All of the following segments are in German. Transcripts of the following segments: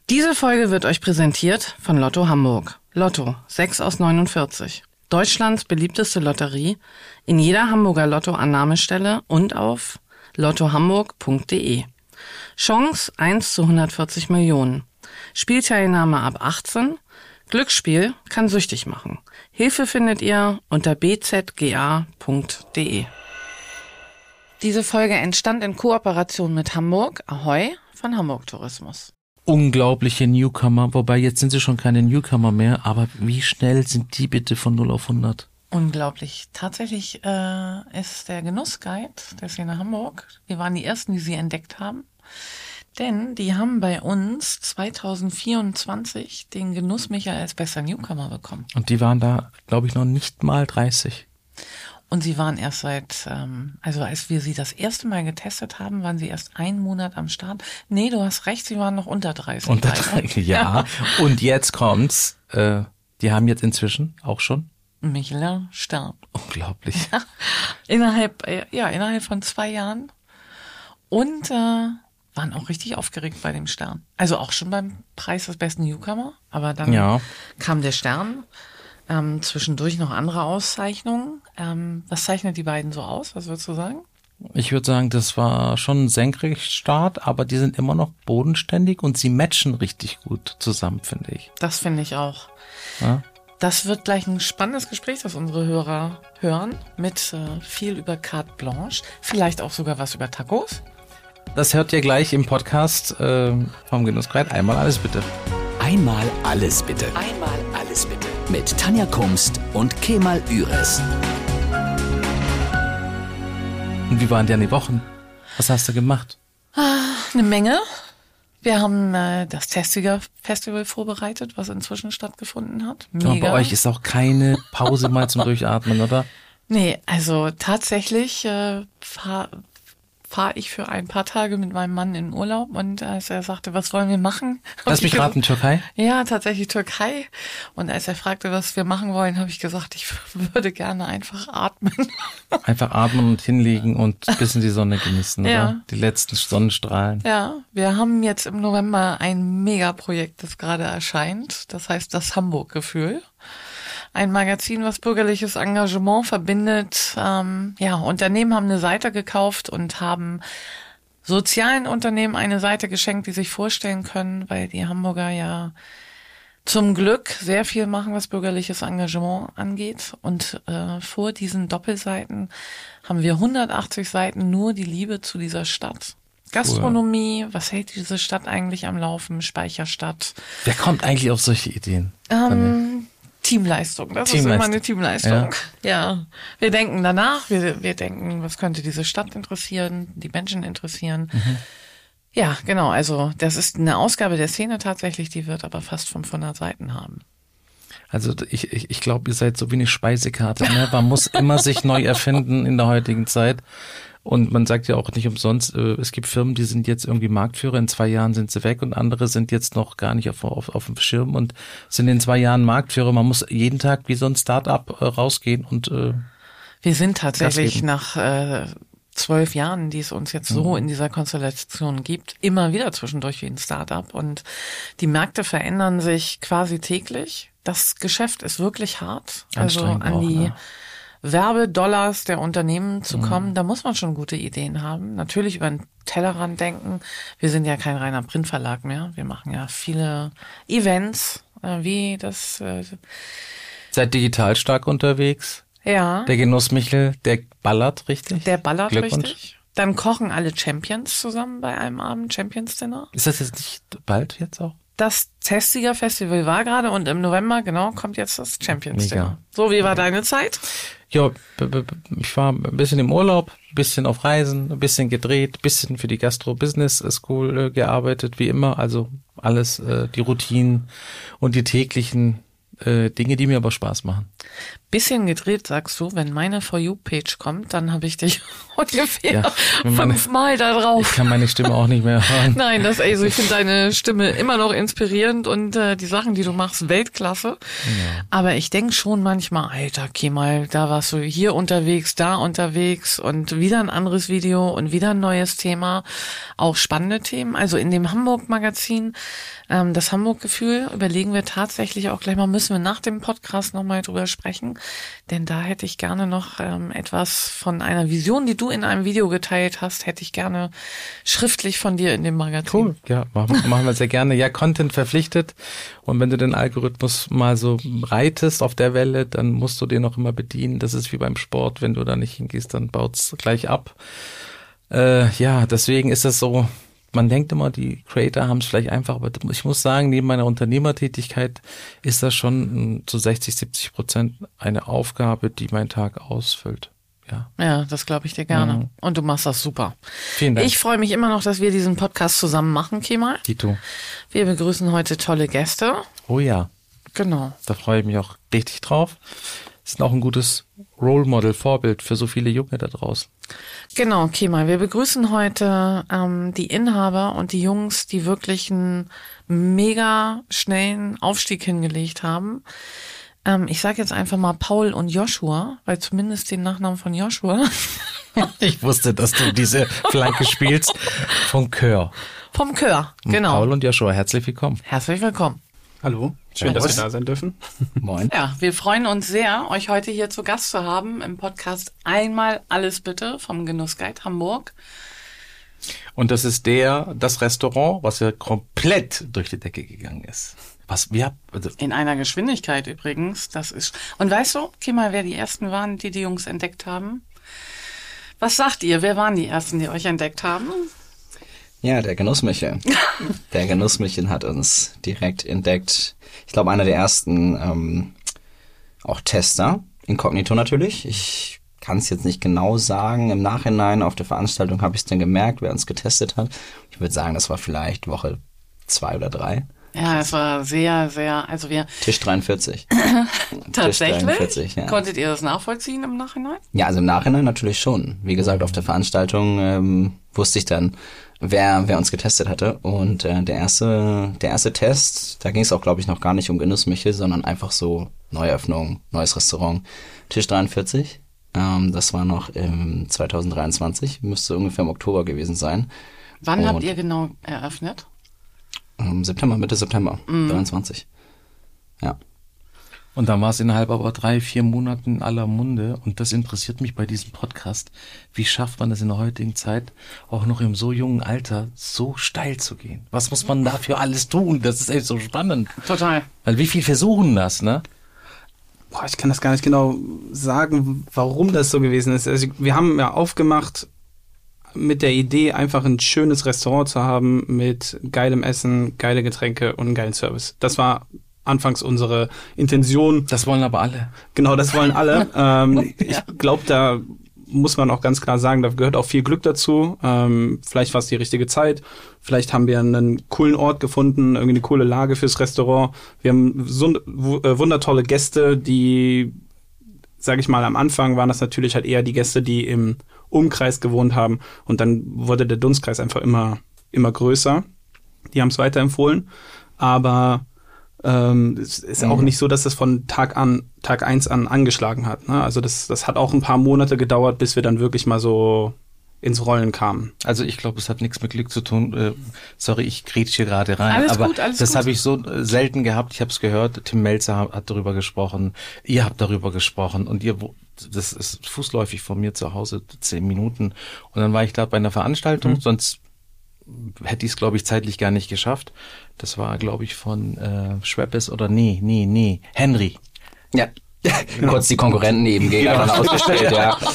Diese Folge wird euch präsentiert von Lotto Hamburg. Lotto, 6 aus 49. Deutschlands beliebteste Lotterie, in jeder Hamburger Lotto-Annahmestelle und auf lottohamburg.de. Chance 1 zu 140 Millionen. Spielteilnahme ab 18. Glücksspiel kann süchtig machen. Hilfe findet ihr unter bzga.de. Diese Folge entstand in Kooperation mit Hamburg, Ahoi von Hamburg Tourismus. Unglaubliche Newcomer, wobei jetzt sind sie schon keine Newcomer mehr, aber wie schnell sind die bitte von 0 auf 100? Unglaublich. Tatsächlich ist der Genussguide der Szene Hamburg, wir waren die Ersten, die sie entdeckt haben, denn die haben bei uns 2024 den Genussmichael als bester Newcomer bekommen. Und die waren da, glaube ich, noch nicht mal 30. Und sie waren erst also als wir sie das erste Mal getestet haben, waren sie erst 1 Monat am Start. Nee, du hast recht, sie waren noch unter 30. Unter 30, ja. Und jetzt kommt's, die haben jetzt inzwischen auch schon Michelin-Stern. Unglaublich. Innerhalb von 2 Jahren. Und waren auch richtig aufgeregt bei dem Stern. Also auch schon beim Preis des besten Newcomer. Aber dann kam der Stern. Zwischendurch noch andere Auszeichnungen. Was zeichnet die beiden so aus? Was würdest du sagen? Ich würde sagen, das war schon ein Senkrechtstart, aber die sind immer noch bodenständig und sie matchen richtig gut zusammen, finde ich. Das finde ich auch. Ja? Das wird gleich ein spannendes Gespräch, das unsere Hörer hören, mit viel über Carte Blanche, vielleicht auch sogar was über Tacos. Das hört ihr gleich im Podcast vom Genussguide. Einmal alles bitte. Einmal alles bitte. Einmal alles bitte. Mit Tanja Kumst und Kemal Üres. Und wie waren deine Wochen? Was hast du gemacht? Eine Menge. Wir haben das Testiger Festival vorbereitet, was inzwischen stattgefunden hat. Mega. Aber bei euch ist auch keine Pause mal zum Durchatmen, oder? Nee, also tatsächlich fahre ich für ein paar Tage mit meinem Mann in Urlaub und als er sagte, was wollen wir machen? Lass mich raten, Türkei? Ja, tatsächlich Türkei. Und als er fragte, was wir machen wollen, habe ich gesagt, ich würde gerne einfach atmen. Einfach atmen und hinlegen und ein bisschen die Sonne genießen, oder? Ja. Die letzten Sonnenstrahlen. Ja, wir haben jetzt im November ein Megaprojekt, das gerade erscheint. Das heißt das Hamburg-Gefühl. Ein Magazin, was bürgerliches Engagement verbindet. Unternehmen haben eine Seite gekauft und haben sozialen Unternehmen eine Seite geschenkt, die sich vorstellen können, weil die Hamburger ja zum Glück sehr viel machen, was bürgerliches Engagement angeht. Und vor diesen Doppelseiten haben wir 180 Seiten nur die Liebe zu dieser Stadt. Gastronomie, was hält diese Stadt eigentlich am Laufen? Speicherstadt. Wer kommt eigentlich auf solche Ideen? Teamleistung, das ist immer eine Teamleistung. Ja. Wir denken danach, wir denken, was könnte diese Stadt interessieren, die Menschen interessieren. Mhm. Ja, genau, also das ist eine Ausgabe der Szene tatsächlich, die wird aber fast 500 Seiten haben. Also ich glaube, ihr seid so wie eine Speisekarte. Ne? Man muss immer sich neu erfinden in der heutigen Zeit. Und man sagt ja auch nicht umsonst, es gibt Firmen, die sind jetzt irgendwie Marktführer, in 2 Jahren sind sie weg und andere sind jetzt noch gar nicht auf dem Schirm und sind in 2 Jahren Marktführer. Man muss jeden Tag wie so ein Start-up rausgehen und wir sind tatsächlich nach 12 Jahren, die es uns jetzt so in dieser Konstellation gibt, immer wieder zwischendurch wie ein Start-up und die Märkte verändern sich quasi täglich. Das Geschäft ist wirklich hart. Also an die Werbedollars der Unternehmen zu kommen, da muss man schon gute Ideen haben. Natürlich über den Tellerrand denken. Wir sind ja kein reiner Printverlag mehr. Wir machen ja viele Events, wie das. Seid digital stark unterwegs. Ja. Der Genussmichel, der ballert richtig. Der ballert richtig. Dann kochen alle Champions zusammen bei einem Abend, Champions Dinner. Ist das jetzt nicht bald jetzt auch? Das Testiger Festival war gerade und im November, genau, kommt jetzt das Champions Dinner. So, wie war deine Zeit? Ja, ich war ein bisschen im Urlaub, ein bisschen auf Reisen, ein bisschen gedreht, ein bisschen für die Gastro Business School gearbeitet, wie immer. Also alles, die Routinen und die täglichen Dinge, die mir aber Spaß machen. Bisschen gedreht, sagst du, wenn meine For You-Page kommt, dann habe ich dich ungefähr Ja, 5-mal da drauf. Ich kann meine Stimme auch nicht mehr hören. Nein, ich finde deine Stimme immer noch inspirierend und die Sachen, die du machst, Weltklasse. Ja. Aber ich denke schon manchmal, Alter, Kemal, da warst du hier unterwegs, da unterwegs und wieder ein anderes Video und wieder ein neues Thema. Auch spannende Themen. Also in dem Hamburg-Magazin, das Hamburg-Gefühl, überlegen wir tatsächlich auch gleich mal, müssen wir nach dem Podcast nochmal drüber sprechen. Denn da hätte ich gerne noch etwas von einer Vision, die du in einem Video geteilt hast, hätte ich gerne schriftlich von dir in dem Magazin. Cool, ja, machen wir sehr gerne. Ja, Content verpflichtet. Und wenn du den Algorithmus mal so reitest auf der Welle, dann musst du den auch immer bedienen. Das ist wie beim Sport. Wenn du da nicht hingehst, dann baut's gleich ab. Ja, deswegen ist das so, man denkt immer, die Creator haben es vielleicht einfach, aber ich muss sagen, neben meiner Unternehmertätigkeit ist das schon zu 60-70% eine Aufgabe, die meinen Tag ausfüllt. Ja, das glaube ich dir gerne. Mhm. Und du machst das super. Vielen Dank. Ich freue mich immer noch, dass wir diesen Podcast zusammen machen, Kemal. Dito. Wir begrüßen heute tolle Gäste. Oh ja. Genau. Da freue ich mich auch richtig drauf. Ist auch ein gutes Role Model, Vorbild für so viele Junge da draußen. Genau, Kemal. Wir begrüßen heute die Inhaber und die Jungs, die wirklich einen mega schnellen Aufstieg hingelegt haben. Ich sage jetzt einfach mal Paul und Joshua, weil zumindest den Nachnamen von Joshua. Ich wusste, dass du diese Flanke spielst. Vom Chör. Vom Chör, genau. Paul und Joshua, herzlich willkommen. Herzlich willkommen. Hallo, schön, dass wir da sein dürfen. Moin. Ja, wir freuen uns sehr, euch heute hier zu Gast zu haben im Podcast Einmal alles bitte vom Genussguide Hamburg. Und das ist das Restaurant, was ja komplett durch die Decke gegangen ist. In einer Geschwindigkeit übrigens, das ist. Und weißt du, Kemal, wer die Ersten waren, die Jungs entdeckt haben? Was sagt ihr, wer waren die Ersten, die euch entdeckt haben? Ja, der Genussmichel. Der Genussmichel hat uns direkt entdeckt. Ich glaube, einer der ersten auch Tester, inkognito natürlich. Ich kann es jetzt nicht genau sagen. Im Nachhinein auf der Veranstaltung habe ich es dann gemerkt, wer uns getestet hat. Ich würde sagen, das war vielleicht Woche 2 oder 3. Ja, es war sehr, sehr, also wir... Tisch 43. Tatsächlich? Tisch 43, ja. Konntet ihr das nachvollziehen im Nachhinein? Ja, also im Nachhinein natürlich schon. Wie gesagt, auf der Veranstaltung wusste ich dann, wer uns getestet hatte. Und der erste Test, da ging es auch, glaube ich, noch gar nicht um Genussmichel, sondern einfach so Neueröffnung, neues Restaurant. Tisch 43, das war noch im 2023, müsste ungefähr im Oktober gewesen sein. Wann habt ihr genau eröffnet? Mitte September, 23. Ja. Und dann war es innerhalb aber 3-4 Monaten in aller Munde. Und das interessiert mich bei diesem Podcast. Wie schafft man es in der heutigen Zeit, auch noch im so jungen Alter, so steil zu gehen? Was muss man dafür alles tun? Das ist echt so spannend. Total. Weil wie viel versuchen das, ne? Boah, ich kann das gar nicht genau sagen, warum das so gewesen ist. Also wir haben ja aufgemacht mit der Idee, einfach ein schönes Restaurant zu haben mit geilem Essen, geile Getränke und einen geilen Service. Das war anfangs unsere Intention. Das wollen aber alle. Genau, das wollen alle. Ich glaube, da muss man auch ganz klar sagen, da gehört auch viel Glück dazu. Vielleicht war es die richtige Zeit. Vielleicht haben wir einen coolen Ort gefunden, irgendwie eine coole Lage fürs Restaurant. Wir haben so wundertolle Gäste, die, sage ich mal, am Anfang waren das natürlich halt eher die Gäste, die im Umkreis gewohnt haben. Und dann wurde der Dunstkreis einfach immer größer. Die haben es weiterempfohlen. Aber es ist auch nicht so, dass das von Tag 1 an angeschlagen hat. Ne? Also das hat auch ein paar Monate gedauert, bis wir dann wirklich mal so ins Rollen kamen. Also ich glaube, es hat nichts mit Glück zu tun. Sorry, ich grätsche hier gerade rein. Alles aber gut, alles das gut. habe ich so selten gehabt. Ich habe es gehört. Tim Melzer hat darüber gesprochen. Ihr habt darüber gesprochen. Und das ist fußläufig von mir zu Hause 10 Minuten. Und dann war ich da bei einer Veranstaltung. Sonst hätte ich es, glaube ich, zeitlich gar nicht geschafft. Das war, glaube ich, von Schweppes oder Henry. Ja. Kurz die Konkurrenten eben gegeneinander ausgestellt,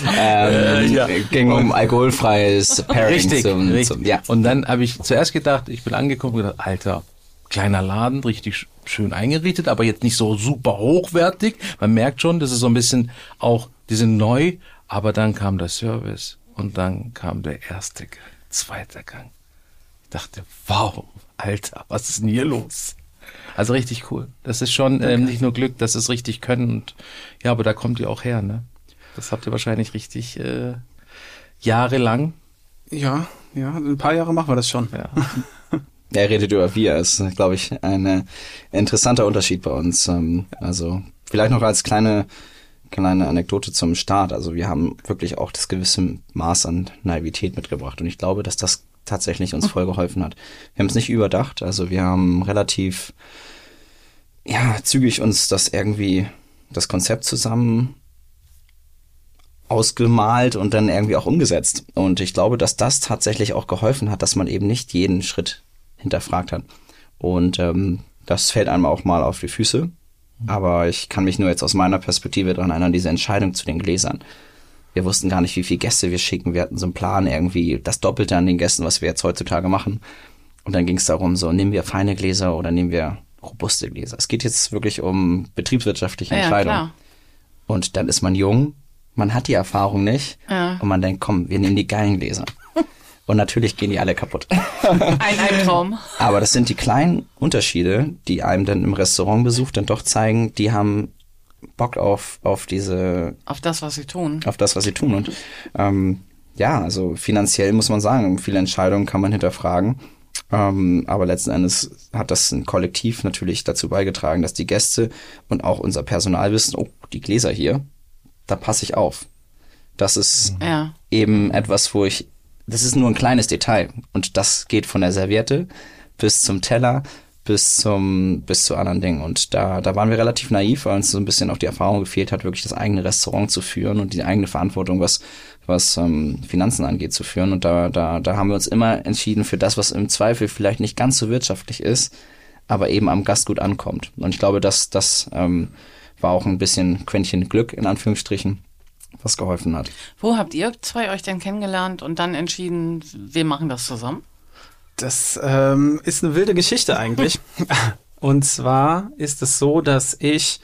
ja. Ging um alkoholfreies Pairing. Richtig. Ja. Und dann habe ich zuerst gedacht, ich bin angekommen und gedacht, Alter, kleiner Laden, richtig schön eingerichtet, aber jetzt nicht so super hochwertig. Man merkt schon, das ist so ein bisschen auch, die sind neu, aber dann kam der Service und dann kam der erste Gang, zweiter Gang. Ich dachte, wow, Alter, was ist denn hier los? Also richtig cool. Das ist schon nicht nur Glück, das ist richtig Können. Und ja, aber da kommt ihr auch her, ne? Das habt ihr wahrscheinlich richtig jahrelang. Ja, ein paar Jahre machen wir das schon. Ja. Er redet über wir, ist, glaube ich, ein interessanter Unterschied bei uns. Also vielleicht noch als kleine Anekdote zum Start. Also wir haben wirklich auch das gewisse Maß an Naivität mitgebracht und ich glaube, dass das tatsächlich uns voll geholfen hat. Wir haben es nicht überdacht, also wir haben relativ zügig uns das Konzept zusammen ausgemalt und dann irgendwie auch umgesetzt. Und ich glaube, dass das tatsächlich auch geholfen hat, dass man eben nicht jeden Schritt hinterfragt hat. Und das fällt einem auch mal auf die Füße. Aber ich kann mich nur jetzt aus meiner Perspektive daran erinnern, diese Entscheidung zu den Gläsern. Wir wussten gar nicht, wie viele Gäste wir schicken. Wir hatten so einen Plan, irgendwie das Doppelte an den Gästen, was wir jetzt heutzutage machen. Und dann ging es darum, so nehmen wir feine Gläser oder nehmen wir robuste Gläser. Es geht jetzt wirklich um betriebswirtschaftliche Entscheidungen. Klar. Und dann ist man jung, man hat die Erfahrung nicht und man denkt, komm, wir nehmen die geilen Gläser. Und natürlich gehen die alle kaputt. Ein Albtraum. Aber das sind die kleinen Unterschiede, die einem dann im Restaurantbesuch dann doch zeigen, die haben Bock auf das, was sie tun. Auf das, was sie tun. Und also finanziell muss man sagen, viele Entscheidungen kann man hinterfragen. Aber letzten Endes hat das ein Kollektiv natürlich dazu beigetragen, dass die Gäste und auch unser Personal wissen, oh, die Gläser hier, da passe ich auf. Das ist eben etwas, das ist nur ein kleines Detail. Und das geht von der Serviette bis zum Teller, bis zu anderen Dingen. Und da waren wir relativ naiv, weil uns so ein bisschen auch die Erfahrung gefehlt hat, wirklich das eigene Restaurant zu führen und die eigene Verantwortung, was Finanzen angeht, zu führen. Und da haben wir uns immer entschieden für das, was im Zweifel vielleicht nicht ganz so wirtschaftlich ist, aber eben am Gast gut ankommt. Und ich glaube, das war auch ein bisschen Quäntchen Glück, in Anführungsstrichen, was geholfen hat. Wo habt ihr zwei euch denn kennengelernt und dann entschieden, wir machen das zusammen? Das ist eine wilde Geschichte eigentlich. Und zwar ist es so, dass ich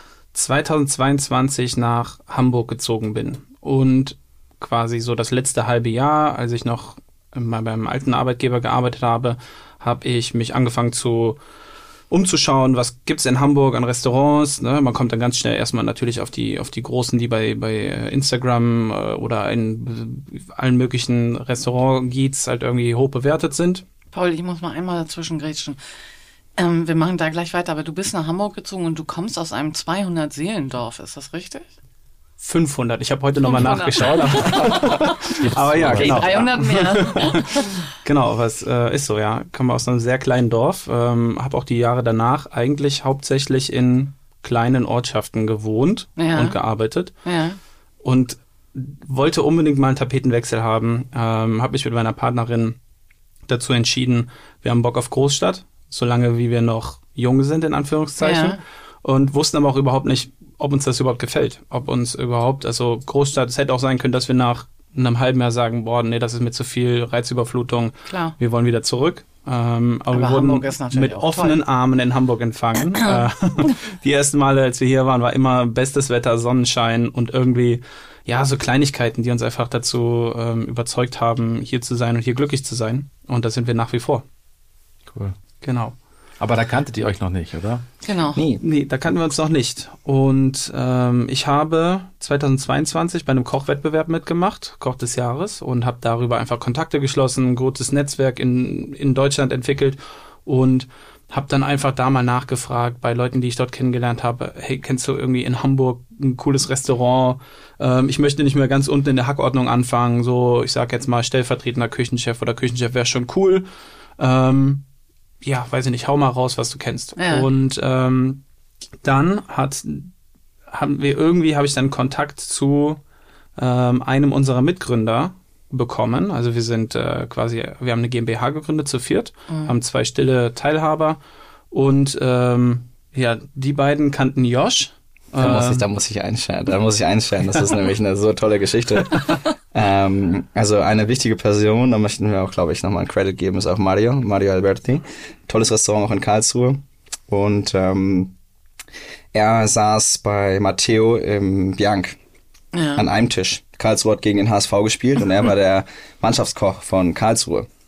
2022 nach Hamburg gezogen bin. Und quasi so das letzte halbe Jahr, als ich noch mal beim alten Arbeitgeber gearbeitet habe, habe ich mich angefangen umzuschauen, was gibt's in Hamburg an Restaurants. Ne? Man kommt dann ganz schnell erstmal natürlich auf die großen, die bei Instagram oder in allen möglichen Restaurant-Guides halt irgendwie hoch bewertet sind. Paul, ich muss mal einmal dazwischen grätschen. Wir machen da gleich weiter, aber du bist nach Hamburg gezogen und du kommst aus einem 200-Seelendorf, ist das richtig? 500. Ich habe heute nochmal nachgeschaut. Aber ja, genau. 300 mehr. Genau, was ist so, ja. Komme aus einem sehr kleinen Dorf. Habe auch die Jahre danach eigentlich hauptsächlich in kleinen Ortschaften gewohnt und gearbeitet. Ja. Und wollte unbedingt mal einen Tapetenwechsel haben. Habe mich mit meiner Partnerin dazu entschieden, wir haben Bock auf Großstadt, solange wie wir noch jung sind, in Anführungszeichen. Ja. Und wussten aber auch überhaupt nicht, ob uns das überhaupt gefällt. Ob uns überhaupt, also Großstadt, es hätte auch sein können, dass wir nach einem halben Jahr sagen, boah, nee, das ist mir zu viel Reizüberflutung. Klar. Wir wollen wieder zurück. Aber wir wurden mit offenen Armen in Hamburg empfangen. Die ersten Male, als wir hier waren, war immer bestes Wetter, Sonnenschein und irgendwie, ja, so Kleinigkeiten, die uns einfach dazu überzeugt haben, hier zu sein und hier glücklich zu sein. Und das sind wir nach wie vor. Cool. Genau. Aber da kanntet ihr euch noch nicht, oder? Genau. Nee, da kannten wir uns noch nicht. Und ich habe 2022 bei einem Kochwettbewerb mitgemacht, Koch des Jahres, und habe darüber einfach Kontakte geschlossen, ein gutes Netzwerk in Deutschland entwickelt und habe dann einfach da mal nachgefragt bei Leuten, die ich dort kennengelernt habe, hey, kennst du irgendwie in Hamburg ein cooles Restaurant? Ich möchte nicht mehr ganz unten in der Hackordnung anfangen, so ich sag jetzt mal stellvertretender Küchenchef oder Küchenchef wäre schon cool. Ja, weiß ich nicht, hau mal raus, was du kennst. Ja. Und dann habe ich dann Kontakt zu einem unserer Mitgründer bekommen. Also wir sind wir haben eine GmbH gegründet zu viert, haben 2 stille Teilhaber und die beiden kannten Josh. Da muss ich einstellen. Das ist nämlich eine so tolle Geschichte. Also eine wichtige Person, da möchten wir auch, glaube ich, nochmal einen Credit geben, ist auch Mario Alberti. Tolles Restaurant auch in Karlsruhe. Und er saß bei Matteo im Bianc an einem Tisch. Karlsruhe hat gegen den HSV gespielt und er war der Mannschaftskoch von Karlsruhe.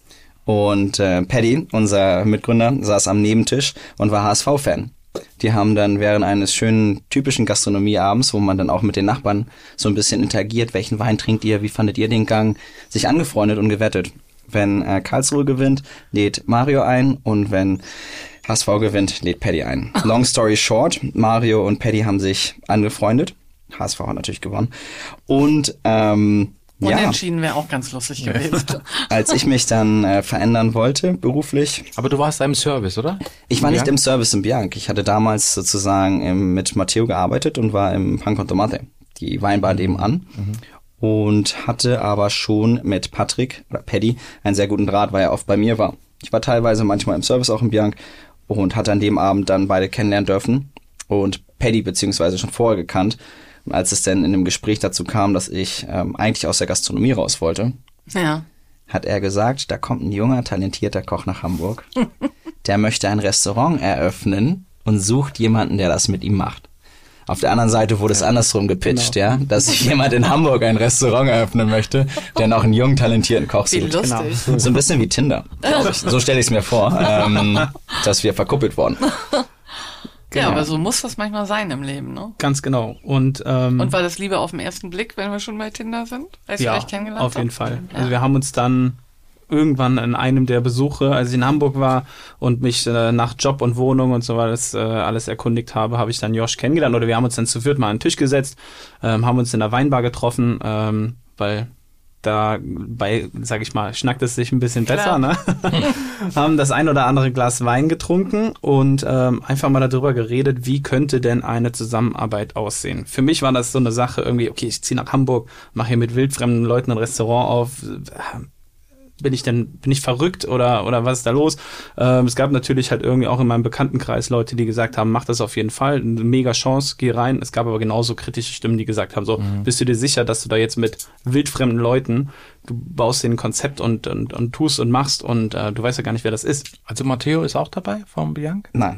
Und Paddy, unser Mitgründer, saß am Nebentisch und war HSV-Fan. Die haben dann während eines schönen, typischen Gastronomieabends, wo man dann auch mit den Nachbarn so ein bisschen interagiert, welchen Wein trinkt ihr, wie fandet ihr den Gang, sich angefreundet und gewettet. Wenn Karlsruhe gewinnt, lädt Mario ein, und wenn HSV gewinnt, lädt Paddy ein. Long story short, Mario und Paddy haben sich angefreundet. HSV hat natürlich gewonnen. Und Unentschieden wäre auch ganz lustig gewesen. als ich mich dann verändern wollte, beruflich. Aber du warst da im Service, oder? Ich war nicht im Service im Bianc. Ich hatte damals sozusagen mit Matteo gearbeitet und war im Pan con Tomate, die Weinbar nebenan. Und hatte aber schon mit Patrick oder Paddy einen sehr guten Draht, weil er oft bei mir war. Ich war teilweise manchmal im Service auch im Bianc und hatte an dem Abend dann beide kennenlernen dürfen und Paddy beziehungsweise schon vorher gekannt. Und als es dann in dem Gespräch dazu kam, dass ich eigentlich aus der Gastronomie raus wollte, hat er gesagt, da kommt ein junger, talentierter Koch nach Hamburg, der möchte ein Restaurant eröffnen und sucht jemanden, der das mit ihm macht. Auf der anderen Seite wurde es andersrum gepitcht, dass sich jemand in Hamburg ein Restaurant eröffnen möchte, der noch einen jungen, talentierten Koch sucht. Wie lustig. So ein bisschen wie Tinder, glaube ich. So stelle ich es mir vor, dass wir verkuppelt wurden. Ja, aber so muss das manchmal sein im Leben, ne? Ganz genau. Und war das Liebe auf den ersten Blick, wenn wir schon bei Tinder sind? Als ihr euch kennengelernt habt? Auf jeden Fall. Ja. Also wir haben uns dann irgendwann in einem der Besuche, als ich in Hamburg war und mich nach Job und Wohnung und so alles erkundigt habe, habe ich dann Josh kennengelernt, oder wir haben uns dann zu viert mal an den Tisch gesetzt, haben uns in der Weinbar getroffen, weil dabei, sag ich mal, schnackt es sich ein bisschen besser, ne? Haben das ein oder andere Glas Wein getrunken und einfach mal darüber geredet, wie könnte denn eine Zusammenarbeit aussehen. Für mich war das so eine Sache irgendwie, okay, ich ziehe nach Hamburg, mache hier mit wildfremden Leuten ein Restaurant auf. Bin ich verrückt oder was ist da los? Es gab natürlich halt irgendwie auch in meinem Bekanntenkreis Leute, die gesagt haben, mach das auf jeden Fall, eine mega Chance, geh rein. Es gab aber genauso kritische Stimmen, die gesagt haben, so, bist du dir sicher, dass du da jetzt mit wildfremden Leuten, du baust dir ein Konzept und tust und machst und du weißt ja gar nicht, wer das ist. Also Matteo ist auch dabei vom Bianc? Nein.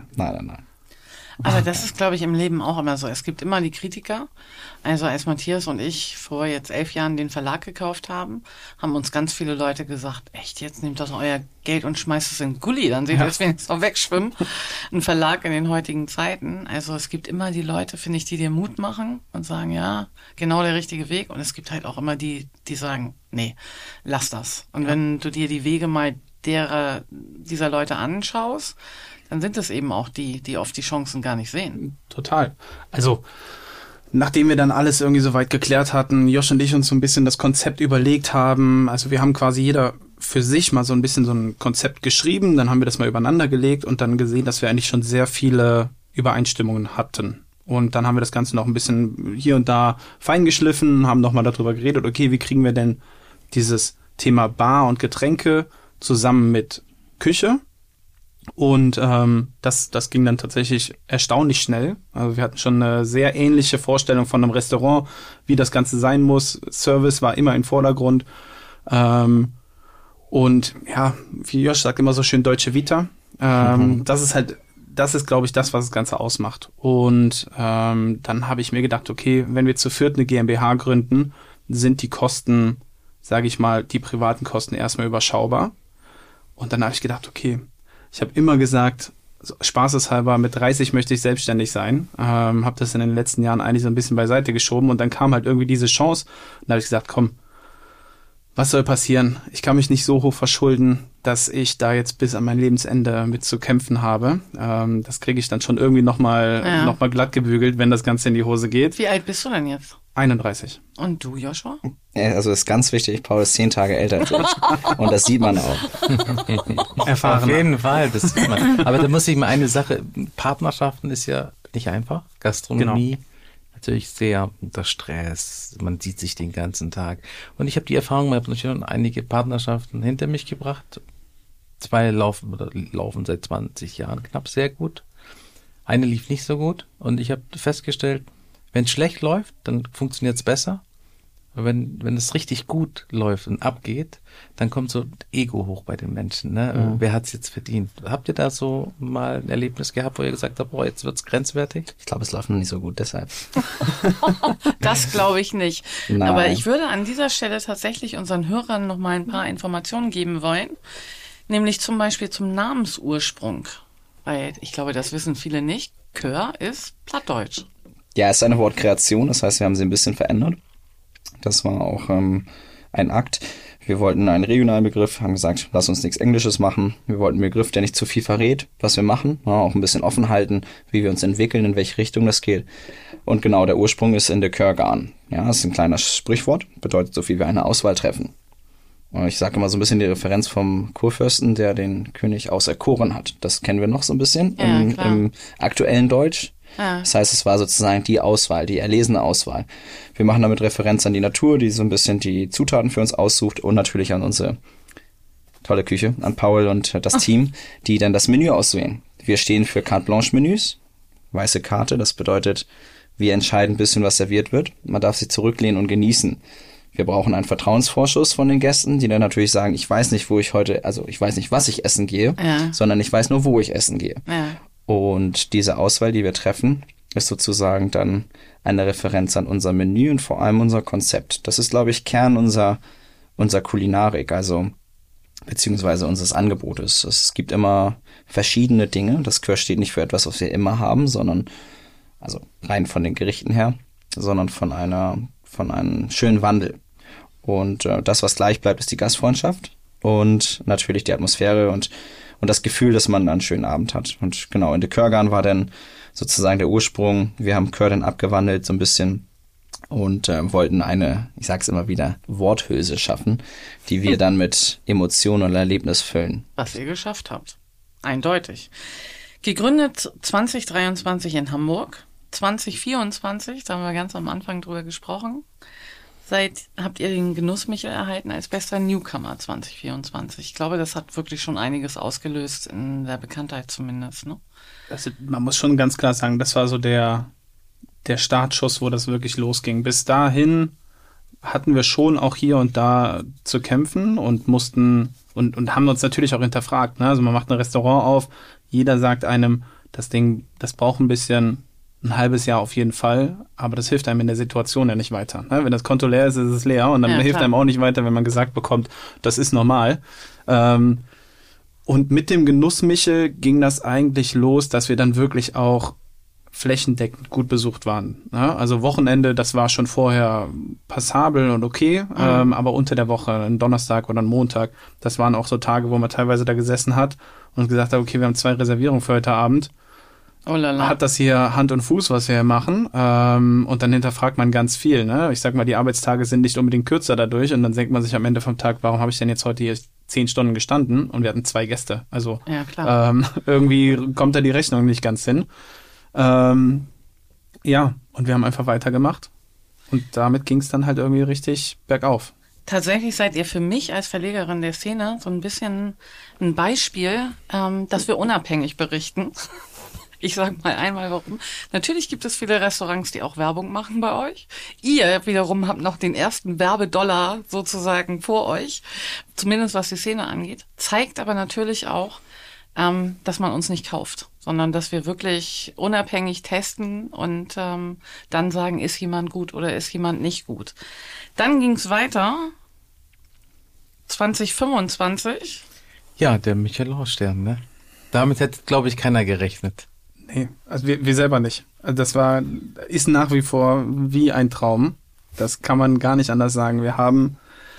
Aber das ist, glaube ich, im Leben auch immer so. Es gibt immer die Kritiker. Also als Matthias und ich vor jetzt 11 Jahren den Verlag gekauft haben uns ganz viele Leute gesagt, echt, jetzt nehmt das euer Geld und schmeißt es in Gully, dann seht ihr es wenigstens noch wegschwimmen. Ein Verlag in den heutigen Zeiten. Also es gibt immer die Leute, finde ich, die dir Mut machen und sagen, ja, genau der richtige Weg. Und es gibt halt auch immer die sagen, nee, lass das. Und wenn du dir die Wege mal dieser Leute anschaust, dann sind es eben auch die oft die Chancen gar nicht sehen. Total. Also, nachdem wir dann alles irgendwie so weit geklärt hatten, Josh und ich uns so ein bisschen das Konzept überlegt haben, also wir haben quasi jeder für sich mal so ein bisschen so ein Konzept geschrieben, dann haben wir das mal übereinander gelegt und dann gesehen, dass wir eigentlich schon sehr viele Übereinstimmungen hatten. Und dann haben wir das Ganze noch ein bisschen hier und da feingeschliffen, haben nochmal darüber geredet, okay, wie kriegen wir denn dieses Thema Bar und Getränke zusammen mit Küche? Und das ging dann tatsächlich erstaunlich schnell. Also wir hatten schon eine sehr ähnliche Vorstellung von einem Restaurant, wie das Ganze sein muss. Service war immer im Vordergrund. Und ja, wie Josh sagt immer so schön, Deutsche Vita. Das ist, glaube ich, das, was das Ganze ausmacht. Und dann habe ich mir gedacht, okay, wenn wir zu viert eine GmbH gründen, sind die Kosten, sage ich mal, die privaten Kosten erstmal überschaubar. Und dann habe ich gedacht, okay, ich habe immer gesagt, spaßeshalber, mit 30 möchte ich selbstständig sein. Habe das in den letzten Jahren eigentlich so ein bisschen beiseite geschoben und dann kam halt irgendwie diese Chance. Und da habe ich gesagt, komm, was soll passieren? Ich kann mich nicht so hoch verschulden, dass ich da jetzt bis an mein Lebensende mit zu kämpfen habe. Das kriege ich dann schon irgendwie noch mal glatt gebügelt, wenn das Ganze in die Hose geht. Wie alt bist du denn jetzt? 31. Und du, Joshua? Also ist ganz wichtig, Paul ist 10 Tage älter als ich. Und das sieht man auch. Erfahren. Auf jeden Fall, das sieht man. Aber da muss ich mal eine Sache, Partnerschaften ist ja nicht einfach. Gastronomie, natürlich sehr unter Stress. Man sieht sich den ganzen Tag. Und ich habe die Erfahrung, ich habe schon einige Partnerschaften hinter mich gebracht. 2 laufen seit 20 Jahren knapp sehr gut. Eine lief nicht so gut. Und ich habe festgestellt, wenn es schlecht läuft, dann funktioniert es besser. wenn es richtig gut läuft und abgeht, dann kommt so Ego hoch bei den Menschen. Ne? Wer hat's jetzt verdient? Habt ihr da so mal ein Erlebnis gehabt, wo ihr gesagt habt, boah, jetzt wird's grenzwertig? Ich glaube, es läuft noch nicht so gut, deshalb. Das glaube ich nicht. Nein. Aber ich würde an dieser Stelle tatsächlich unseren Hörern noch mal ein paar Informationen geben wollen. Nämlich zum Beispiel zum Namensursprung. Weil ich glaube, das wissen viele nicht. Kör ist Plattdeutsch. Ja, es ist eine Wortkreation, das heißt, wir haben sie ein bisschen verändert. Das war auch ein Akt. Wir wollten einen regionalen Begriff, haben gesagt, lass uns nichts Englisches machen. Wir wollten einen Begriff, der nicht zu viel verrät, was wir machen, ja, auch ein bisschen offen halten, wie wir uns entwickeln, in welche Richtung das geht. Und genau, der Ursprung ist in de Kjørgarn. Ja, das ist ein kleiner Sprichwort, bedeutet so viel wie eine Auswahl treffen. Und ich sage immer so ein bisschen die Referenz vom Kurfürsten, der den König auserkoren hat. Das kennen wir noch so ein bisschen im aktuellen Deutsch. Ja. Das heißt, es war sozusagen die Auswahl, die erlesene Auswahl. Wir machen damit Referenz an die Natur, die so ein bisschen die Zutaten für uns aussucht und natürlich an unsere tolle Küche, an Paul und das Team, die dann das Menü auswählen. Wir stehen für Carte Blanche Menüs, weiße Karte, das bedeutet, wir entscheiden ein bisschen, was serviert wird. Man darf sich zurücklehnen und genießen. Wir brauchen einen Vertrauensvorschuss von den Gästen, die dann natürlich sagen, ich weiß nicht, ich weiß nicht, was ich essen gehe, sondern ich weiß nur, wo ich essen gehe. Ja. Und diese Auswahl, die wir treffen, ist sozusagen dann eine Referenz an unser Menü und vor allem unser Konzept. Das ist, glaube ich, Kern unserer Kulinarik, also beziehungsweise unseres Angebotes. Es gibt immer verschiedene Dinge. Das Kjør steht nicht für etwas, was wir immer haben, sondern, also rein von den Gerichten her, sondern von einem schönen Wandel. Und das, was gleich bleibt, ist die Gastfreundschaft und natürlich die Atmosphäre und das Gefühl, dass man einen schönen Abend hat. Und genau, in de Kjørgarn war dann sozusagen der Ursprung. Wir haben Kjør dann abgewandelt so ein bisschen und wollten eine, ich sag's immer wieder, Worthülse schaffen, die wir dann mit Emotionen und Erlebnis füllen. Was ihr geschafft habt. Eindeutig. Gegründet 2023 in Hamburg. 2024, da haben wir ganz am Anfang drüber gesprochen, habt ihr den Genussmichel erhalten als bester Newcomer 2024. Ich glaube, das hat wirklich schon einiges ausgelöst, in der Bekanntheit zumindest. Ne? Man muss schon ganz klar sagen, das war so der Startschuss, wo das wirklich losging. Bis dahin hatten wir schon auch hier und da zu kämpfen und mussten und haben uns natürlich auch hinterfragt. Ne? Also man macht ein Restaurant auf, jeder sagt einem, das Ding, das braucht ein halbes Jahr auf jeden Fall, aber das hilft einem in der Situation ja nicht weiter. Ne? Wenn das Konto leer ist, ist es leer und dann hilft einem auch nicht weiter, wenn man gesagt bekommt, das ist normal. Und mit dem Genussmichel ging das eigentlich los, dass wir dann wirklich auch flächendeckend gut besucht waren. Ne? Also Wochenende, das war schon vorher passabel und okay, aber unter der Woche, ein Donnerstag oder ein Montag, das waren auch so Tage, wo man teilweise da gesessen hat und gesagt hat, okay, wir haben 2 Reservierungen für heute Abend. Oh lala. Hat das hier Hand und Fuß, was wir hier machen? Und dann hinterfragt man ganz viel. Ne? Ich sag mal, die Arbeitstage sind nicht unbedingt kürzer dadurch und dann denkt man sich am Ende vom Tag, warum habe ich denn jetzt heute hier 10 Stunden gestanden und wir hatten 2 Gäste. Also ja, klar. Irgendwie kommt da die Rechnung nicht ganz hin. Ja, und wir haben einfach weitergemacht und damit ging es dann halt irgendwie richtig bergauf. Tatsächlich seid ihr für mich als Verlegerin der Szene so ein bisschen ein Beispiel, dass wir unabhängig berichten. Ich sag mal einmal warum. Natürlich gibt es viele Restaurants, die auch Werbung machen bei euch. Ihr wiederum habt noch den ersten Werbedollar sozusagen vor euch, zumindest was die Szene angeht. Zeigt aber natürlich auch, dass man uns nicht kauft, sondern dass wir wirklich unabhängig testen und dann sagen, ist jemand gut oder ist jemand nicht gut. Dann ging's weiter. 2025. Ja, der Michelin-Stern, ne? Damit hätte, glaube ich, keiner gerechnet. Nee, also wir selber nicht. Also das ist nach wie vor wie ein Traum. Das kann man gar nicht anders sagen. Wir haben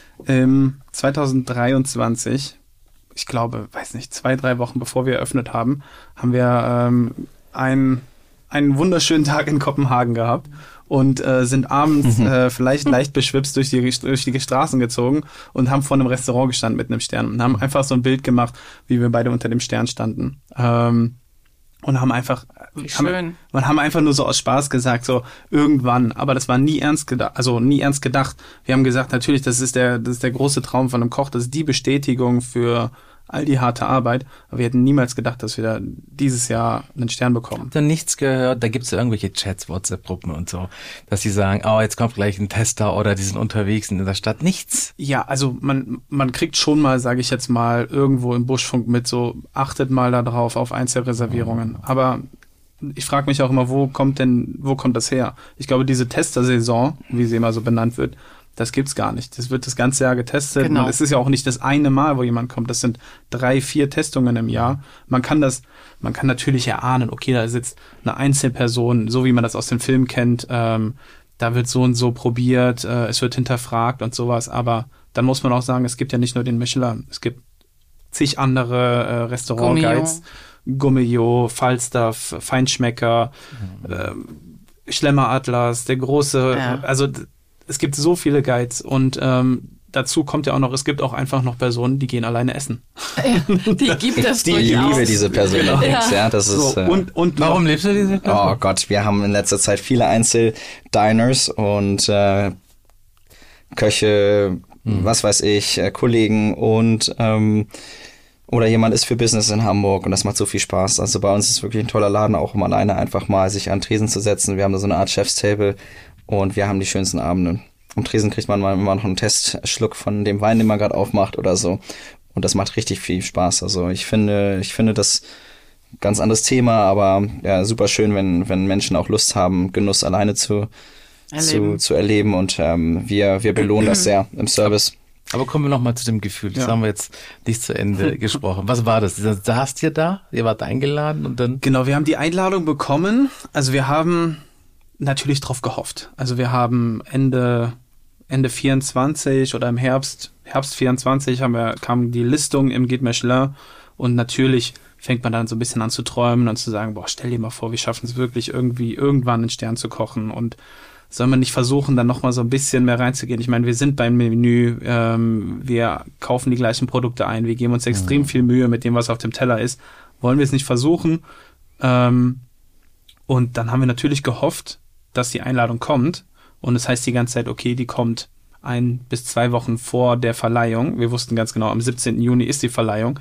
2023, ich glaube, 2-3 Wochen bevor wir eröffnet haben, haben wir einen wunderschönen Tag in Kopenhagen gehabt und sind abends vielleicht leicht beschwipst durch die Straßen gezogen und haben vor einem Restaurant gestanden mit einem Stern und haben einfach so ein Bild gemacht, wie wir beide unter dem Stern standen. Und haben einfach nur so aus Spaß gesagt, so irgendwann, aber das war nie ernst gedacht. Wir haben gesagt, natürlich, das ist der große Traum von einem Koch, das ist die Bestätigung für all die harte Arbeit, aber wir hätten niemals gedacht, dass wir da dieses Jahr einen Stern bekommen. Dann nichts gehört, da gibt's ja irgendwelche Chats, WhatsApp-Gruppen und so, dass sie sagen, oh, jetzt kommt gleich ein Tester oder die sind unterwegs in der Stadt. Nichts. Ja, also man kriegt schon mal, sage ich jetzt mal, irgendwo im Buschfunk mit so, achtet mal da drauf auf Einzelreservierungen. Aber ich frage mich auch immer, wo kommt das her? Ich glaube, diese Tester-Saison, wie sie immer so benannt wird, das gibt's gar nicht. Das wird das ganze Jahr getestet. Genau. Es ist ja auch nicht das eine Mal, wo jemand kommt. Das sind 3-4 Testungen im Jahr. Man kann natürlich erahnen, okay, da sitzt eine Einzelperson, so wie man das aus dem Film kennt, da wird so und so probiert, es wird hinterfragt und sowas. Aber dann muss man auch sagen, es gibt ja nicht nur den Michelin, es gibt zig andere Restaurant-Guides. Gummio, Falstaff, Feinschmecker, Schlemmer Atlas, der große, also es gibt so viele Guides und dazu kommt ja auch noch, es gibt auch einfach noch Personen, die gehen alleine essen. Die gibt es Ich liebe diese Person übrigens, ja, das ist... So, und Warum lebst du diese Person? Oh Gott, wir haben in letzter Zeit viele Einzeldiners und Köche, was weiß ich, Kollegen und oder jemand ist für Business in Hamburg und das macht so viel Spaß. Also bei uns ist wirklich ein toller Laden, auch um alleine einfach mal sich an Tresen zu setzen. Wir haben da so eine Art Chefstable und wir haben die schönsten Abende. Am Tresen kriegt man mal immer noch einen Testschluck von dem Wein, den man gerade aufmacht oder so. Und das macht richtig viel Spaß. Also ich finde das ganz anderes Thema, aber ja, super schön, wenn Menschen auch Lust haben, Genuss alleine zu erleben. Und wir belohnen das sehr im Service. Aber kommen wir nochmal zu dem Gefühl. Das haben wir jetzt nicht zu Ende gesprochen. Was war das? Saßt ihr da? Ihr wart eingeladen und dann? Genau, wir haben die Einladung bekommen. Also wir haben natürlich drauf gehofft. Also wir haben Ende 24 oder im Herbst 24 kam die Listung im Guide Michelin und natürlich fängt man dann so ein bisschen an zu träumen und zu sagen, boah, stell dir mal vor, wir schaffen es wirklich irgendwie irgendwann einen Stern zu kochen und soll man nicht versuchen, dann nochmal so ein bisschen mehr reinzugehen? Ich meine, wir sind beim Menü, wir kaufen die gleichen Produkte ein, wir geben uns extrem viel Mühe mit dem, was auf dem Teller ist. Wollen wir es nicht versuchen? Und dann haben wir natürlich gehofft, dass die Einladung kommt. Und es heißt die ganze Zeit, okay, die kommt 1 bis 2 Wochen vor der Verleihung. Wir wussten ganz genau, am 17. Juni ist die Verleihung.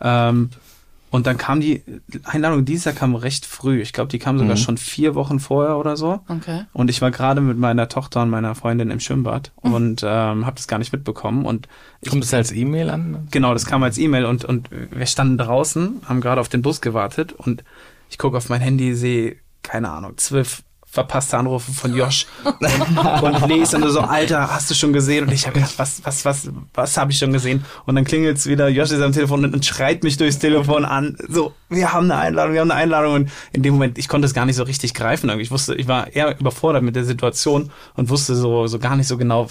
Und dann kam die Einladung, dieses Jahr kam recht früh. Ich glaube, die kam sogar schon 4 Wochen vorher oder so. Okay. Und ich war gerade mit meiner Tochter und meiner Freundin im Schwimmbad und habe das gar nicht mitbekommen. Und kommt das als E-Mail an? Genau, das kam als E-Mail und wir standen draußen, haben gerade auf den Bus gewartet und ich gucke auf mein Handy, sehe, keine Ahnung, 12 verpasste Anrufe von Josh und lese und so, Alter, hast du schon gesehen? Und ich habe gedacht, was habe ich schon gesehen? Und dann klingelt's wieder, Josh ist am Telefon und schreit mich durchs Telefon an, so, wir haben eine Einladung und in dem Moment, ich konnte es gar nicht so richtig greifen. Ich war eher überfordert mit der Situation und wusste so gar nicht so genau,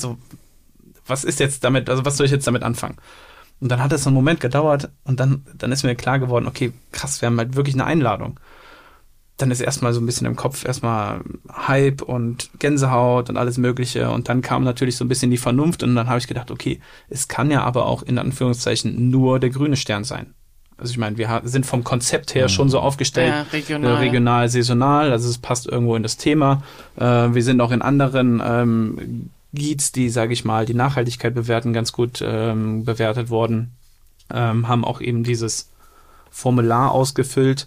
was ist jetzt damit, also was soll ich jetzt damit anfangen? Und dann hat es so einen Moment gedauert und dann ist mir klar geworden, okay, krass, wir haben halt wirklich eine Einladung. Dann ist erstmal so ein bisschen im Kopf erstmal Hype und Gänsehaut und alles Mögliche und dann kam natürlich so ein bisschen die Vernunft und dann habe ich gedacht, okay, es kann ja aber auch in Anführungszeichen nur der grüne Stern sein. Also ich meine, wir sind vom Konzept her schon so aufgestellt, regional, saisonal, also es passt irgendwo in das Thema. Wir sind auch in anderen Guides, die, sage ich mal, die Nachhaltigkeit bewerten, ganz gut bewertet worden, haben auch eben dieses Formular ausgefüllt.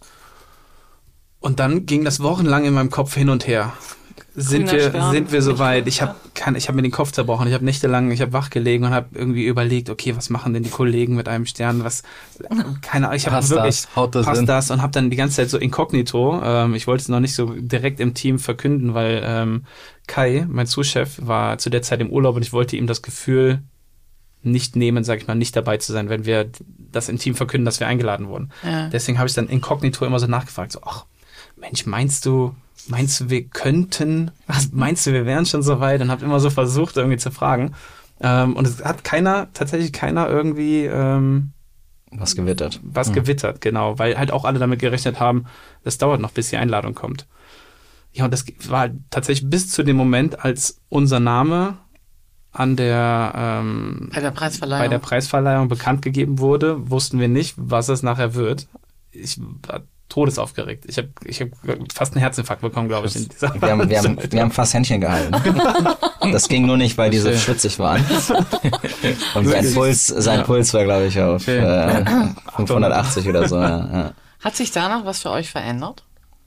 Und dann ging das wochenlang in meinem Kopf hin und her. Sind wir soweit? Ich habe mir den Kopf zerbrochen. Ich habe nächtelang, wach gelegen und habe irgendwie überlegt, okay, was machen denn die Kollegen mit einem Stern? Keine Ahnung. Ich habe wirklich passt das und habe dann die ganze Zeit so inkognito. Ich wollte es noch nicht so direkt im Team verkünden, weil Kai, mein Sous-Chef, war zu der Zeit im Urlaub und ich wollte ihm das Gefühl nicht nehmen, sag ich mal, nicht dabei zu sein, wenn wir das im Team verkünden, dass wir eingeladen wurden. Ja. Deswegen habe ich dann inkognito immer so nachgefragt, so, ach, Mensch, meinst du, wir könnten, was meinst du, wir wären schon so weit? Und habe immer so versucht, irgendwie zu fragen. Und es hat tatsächlich keiner irgendwie was gewittert. Gewittert, genau, weil halt auch alle damit gerechnet haben, das dauert noch, bis die Einladung kommt. Ja, und das war tatsächlich bis zu dem Moment, als unser Name bei der Preisverleihung bekannt gegeben wurde, wussten wir nicht, was es nachher wird. Ich war todesaufgeregt. Ich hab fast einen Herzinfarkt bekommen, glaube ich. Wir haben fast Händchen gehalten. Das ging nur nicht, weil die so schwitzig waren. Und sein Puls war, glaube ich, auf 580 oder so. Ja. Hat sich da noch was für euch verändert?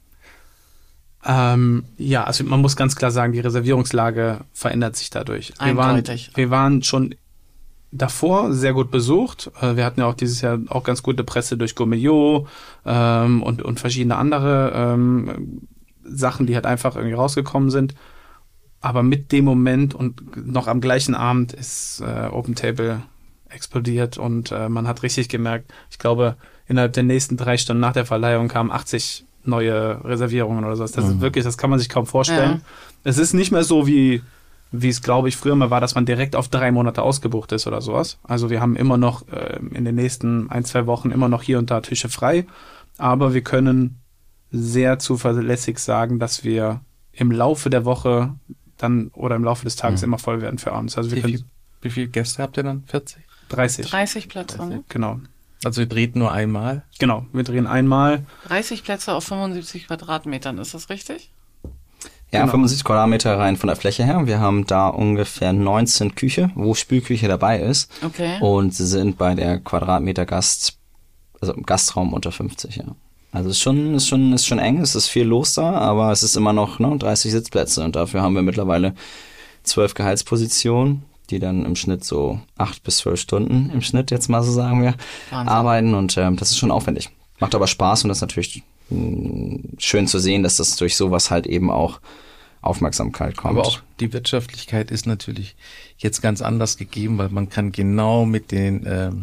Also man muss ganz klar sagen, die Reservierungslage verändert sich dadurch. Eindeutig. Wir waren schon davor sehr gut besucht. Wir hatten ja auch dieses Jahr auch ganz gute Presse durch Gourmillot und verschiedene andere Sachen, die halt einfach irgendwie rausgekommen sind. Aber mit dem Moment und noch am gleichen Abend ist OpenTable explodiert und man hat richtig gemerkt, ich glaube, innerhalb der nächsten 3 Stunden nach der Verleihung kamen 80 neue Reservierungen oder sowas. Das ist wirklich, das kann man sich kaum vorstellen. Ja. Es ist nicht mehr so wie es, glaube ich, früher mal war, dass man direkt auf 3 Monate ausgebucht ist oder sowas. Also wir haben immer noch in den nächsten 1-2 Wochen immer noch hier und da Tische frei, aber wir können sehr zuverlässig sagen, dass wir im Laufe der Woche dann oder im Laufe des Tages immer voll werden für abends. Also wie viele Gäste habt ihr dann? 40? 30. 30 Plätze, ne? Genau. Also ihr dreht nur einmal? Genau, wir drehen einmal. 30 Plätze auf 75 Quadratmetern, ist das richtig? Ja, genau. 75 Quadratmeter rein von der Fläche her. Wir haben da ungefähr 19 Küche, wo Spülküche dabei ist. Okay. Und sind bei der Quadratmeter Gastraum unter 50, ja. Also ist schon eng, es ist viel los da, aber es ist immer noch 30 Sitzplätze und dafür haben wir mittlerweile 12 Gehaltspositionen, die dann im Schnitt so 8 bis 12 Stunden im Schnitt, jetzt mal so sagen wir, Wahnsinn. Arbeiten und das ist schon aufwendig. Macht aber Spaß und das ist natürlich schön zu sehen, dass das durch sowas halt eben auch Aufmerksamkeit kommt. Aber auch die Wirtschaftlichkeit ist natürlich jetzt ganz anders gegeben, weil man kann genau mit den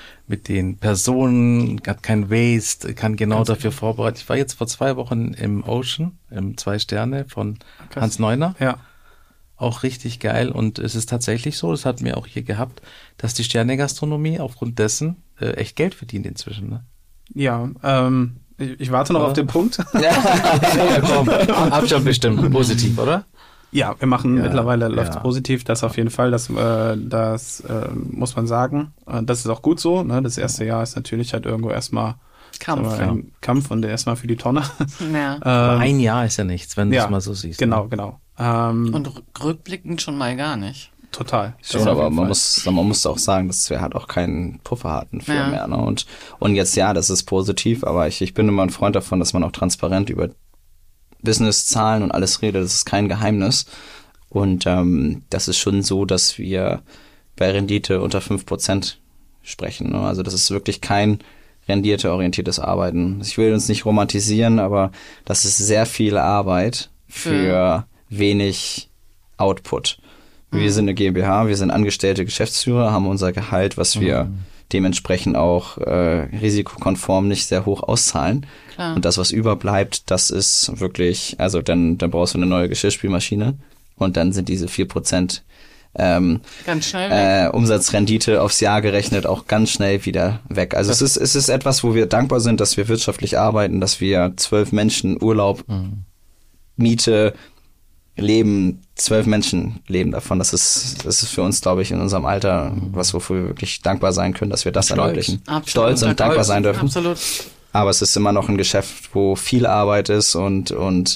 Personen, hat kein Waste, kann genau ganz dafür vorbereiten. Ich war jetzt vor 2 Wochen im Ocean, im 2 Sterne von Hans Neuner. Ja. Auch richtig geil und es ist tatsächlich so, das hatten wir auch hier gehabt, dass die Sterne-Gastronomie aufgrund dessen echt Geld verdient inzwischen. Ne? Ja, ich warte noch auf den Punkt. Ja, komm. Hab schon bestimmt. Positiv, oder? Ja, wir machen mittlerweile läuft es positiv, das auf jeden Fall, das muss man sagen. Das ist auch gut so. Ne? Das erste Jahr ist natürlich halt irgendwo erstmal ein Kampf und erstmal für die Tonne. Ja. Aber ein Jahr ist ja nichts, wenn du es mal so siehst. Genau. Und rückblickend schon mal gar nicht. Total. Schon, aber man muss auch sagen, dass wir halt auch keinen Puffer hatten für mehr. Ne? Und jetzt das ist positiv, aber ich bin immer ein Freund davon, dass man auch transparent über Business-Zahlen und alles redet. Das ist kein Geheimnis. Und das ist schon so, dass wir bei Rendite unter 5% sprechen. Ne? Also das ist wirklich kein renditeorientiertes Arbeiten. Ich will uns nicht romantisieren, aber das ist sehr viel Arbeit für wenig Output. Wir sind eine GmbH, wir sind angestellte Geschäftsführer, haben unser Gehalt, was wir dementsprechend auch risikokonform nicht sehr hoch auszahlen. Klar. Und das, was überbleibt, das ist wirklich, also dann brauchst du eine neue Geschirrspülmaschine und dann sind diese 4% ganz schnell Umsatzrendite aufs Jahr gerechnet auch ganz schnell wieder weg. Also es ist etwas, wo wir dankbar sind, dass wir wirtschaftlich arbeiten, dass wir 12 Menschen Urlaub, Miete, Leben, 12 Menschen leben davon. Das ist für uns, glaube ich, in unserem Alter was, wofür wir wirklich dankbar sein können, dass wir das ermöglichen. Stolz und dankbar sein dürfen. Absolut. Aber es ist immer noch ein Geschäft, wo viel Arbeit ist und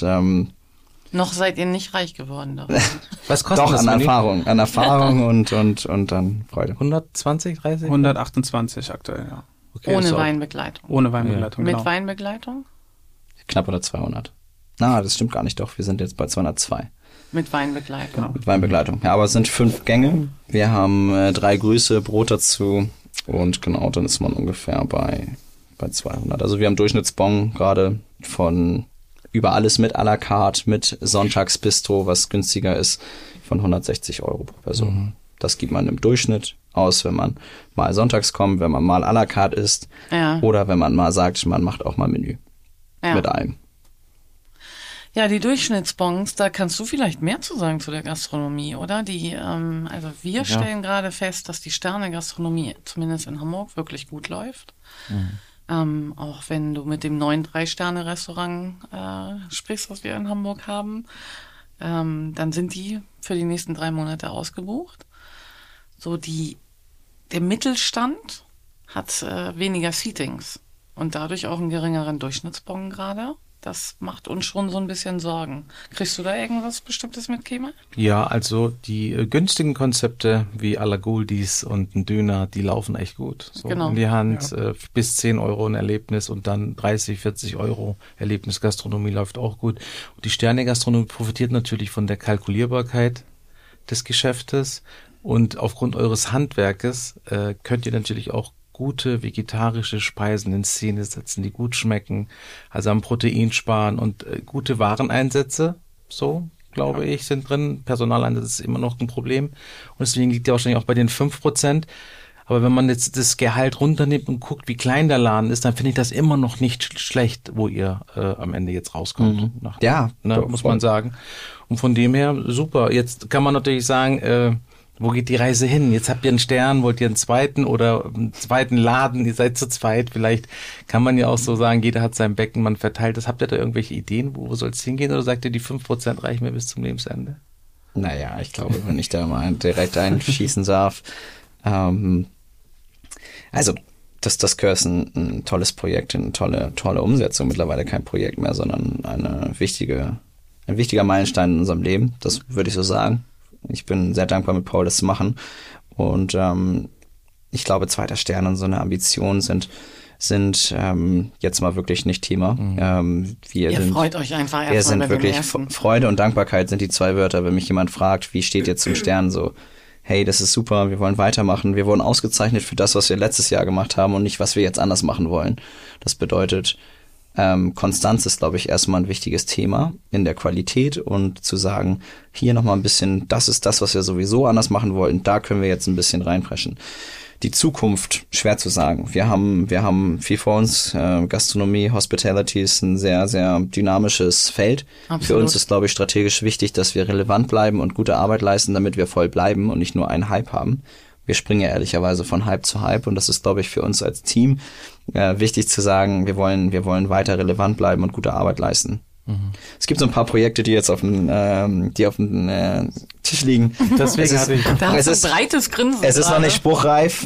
noch seid ihr nicht reich geworden. Was kostet doch das an Erfahrung und dann Freude. 120, 30? 128 aktuell, ja. Okay, ohne Weinbegleitung. Ohne Weinbegleitung, genau. Mit Weinbegleitung? Knapp unter 200. Na, das stimmt gar nicht, doch. Wir sind jetzt bei 202. Mit Weinbegleitung. Genau, mit Weinbegleitung. Ja, aber es sind 5 Gänge. Wir haben 3 Grüße, Brot dazu und genau, dann ist man ungefähr bei 200. Also wir haben Durchschnittsbon gerade von über alles mit à la carte, mit Sonntagsbistro, was günstiger ist, von 160 € pro Person. Das gibt man im Durchschnitt aus, wenn man mal sonntags kommt, wenn man mal à la carte isst oder wenn man mal sagt, man macht auch mal Menü mit allem. Ja, die Durchschnittsbons, da kannst du vielleicht mehr zu sagen zu der Gastronomie, oder? Also wir stellen gerade fest, dass die Sterne-Gastronomie zumindest in Hamburg wirklich gut läuft. Auch wenn du mit dem neuen 3-Sterne-Restaurant sprichst, was wir in Hamburg haben, dann sind die für die nächsten 3 Monate ausgebucht. So der Mittelstand hat weniger Seatings. und dadurch auch einen geringeren Durchschnittsbon gerade. Das macht uns schon so ein bisschen Sorgen. Kriegst du da irgendwas Bestimmtes mit, Kemal? Ja, also die günstigen Konzepte wie à la Goldies und ein Döner, die laufen echt gut. So Genau. in die Hand, bis 10 Euro ein Erlebnis und dann 30, 40 Euro Erlebnisgastronomie läuft auch gut. Und die Sterne-Gastronomie profitiert natürlich von der Kalkulierbarkeit des Geschäftes und aufgrund eures Handwerkes könnt ihr natürlich auch gute vegetarische Speisen in Szene setzen, die gut schmecken, also am Protein sparen und gute Wareneinsätze, so glaube ich, sind drin. Personaleinsatz ist immer noch ein Problem und deswegen liegt der wahrscheinlich auch bei den 5%. Aber wenn man jetzt das Gehalt runternimmt und guckt, wie klein der Laden ist, dann finde ich das immer noch nicht schlecht, wo ihr am Ende jetzt rauskommt. Muss man sagen. Und von dem her, super. Jetzt kann man natürlich sagen, wo geht die Reise hin? Jetzt habt ihr einen Stern, wollt ihr einen zweiten oder einen zweiten Laden, ihr seid zu zweit. Vielleicht kann man ja auch so sagen, jeder hat sein Becken, man verteilt das. Habt ihr da irgendwelche Ideen, wo soll es hingehen? Oder sagt ihr, die 5% reichen mir bis zum Lebensende? Naja, ich glaube, wenn ich da mal direkt einschießen darf. Also, das Curse ein tolles Projekt, eine tolle Umsetzung. Mittlerweile kein Projekt mehr, sondern ein wichtiger Meilenstein in unserem Leben. Das würde ich so sagen. Ich bin sehr dankbar, mit Paul das zu machen. Und ich glaube, 2. Stern und so eine Ambition sind jetzt mal wirklich nicht Thema. Ihr freut euch einfach erstmal. Wir sind wirklich, Freude und Dankbarkeit sind die 2 Wörter. Wenn mich jemand fragt, wie steht ihr zum Stern, so, hey, das ist super, wir wollen weitermachen. Wir wurden ausgezeichnet für das, was wir letztes Jahr gemacht haben und nicht, was wir jetzt anders machen wollen. Das bedeutet, Konstanz ist, glaube ich, erstmal ein wichtiges Thema in der Qualität und zu sagen, hier nochmal ein bisschen, das ist das, was wir sowieso anders machen wollten, da können wir jetzt ein bisschen reinpreschen. Die Zukunft, schwer zu sagen. Wir haben viel vor uns. Gastronomie, Hospitality ist ein sehr, sehr dynamisches Feld. Absolut. Für uns ist, glaube ich, strategisch wichtig, dass wir relevant bleiben und gute Arbeit leisten, damit wir voll bleiben und nicht nur einen Hype haben. Wir springen ja ehrlicherweise von Hype zu Hype und das ist, glaube ich, für uns als Team wichtig zu sagen, wir wollen weiter relevant bleiben und gute Arbeit leisten. Es gibt so ein paar Projekte, die jetzt auf dem Tisch liegen. Deswegen es ist ein breites Grinsen. Es ist noch nicht spruchreif.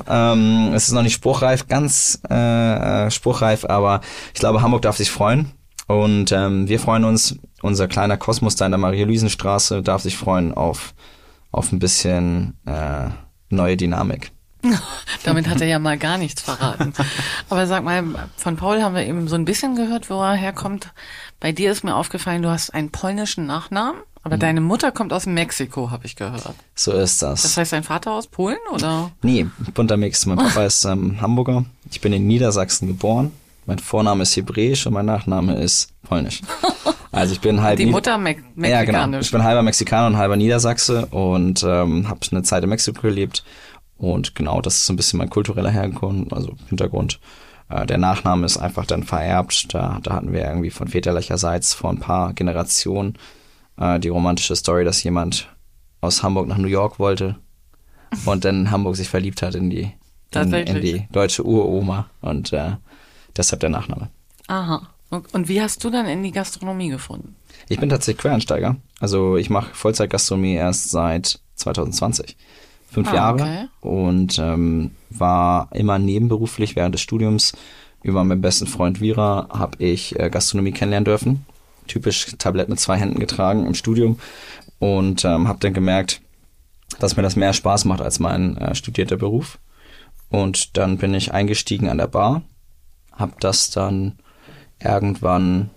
Ganz spruchreif, aber ich glaube, Hamburg darf sich freuen. Und wir freuen uns, unser kleiner Kosmos da in der Maria-Luisen-Straße darf sich freuen auf ein bisschen neue Dynamik. Damit hat er ja mal gar nichts verraten. Aber sag mal, von Paul haben wir eben so ein bisschen gehört, wo er herkommt. Bei dir ist mir aufgefallen, du hast einen polnischen Nachnamen, aber deine Mutter kommt aus Mexiko, habe ich gehört. So ist das. Das heißt, dein Vater aus Polen, oder? Nee, bunter Mix. Mein Papa ist Hamburger. Ich bin in Niedersachsen geboren. Mein Vorname ist hebräisch und mein Nachname ist polnisch. Also ich bin halb... Die Mutter mexikanisch. Ja, genau. Ich bin halber Mexikaner und halber Niedersachse und habe eine Zeit in Mexiko gelebt. Und genau, das ist so ein bisschen mein kultureller Hintergrund. Der Nachname ist einfach dann vererbt. Da hatten wir irgendwie von väterlicherseits vor ein paar Generationen die romantische Story, dass jemand aus Hamburg nach New York wollte und dann in Hamburg sich verliebt hat in die deutsche Uroma und deshalb der Nachname. Aha. Und wie hast du dann in die Gastronomie gefunden? Ich bin tatsächlich Quereinsteiger. Also ich mache Vollzeitgastronomie erst seit 2020. 5 Jahre. Okay. Und war immer nebenberuflich während des Studiums. Über meinen besten Freund Vira habe ich Gastronomie kennenlernen dürfen. Typisch Tablett mit 2 Händen getragen im Studium. Und habe dann gemerkt, dass mir das mehr Spaß macht als mein studierter Beruf. Und dann bin ich eingestiegen an der Bar. Habe das dann irgendwann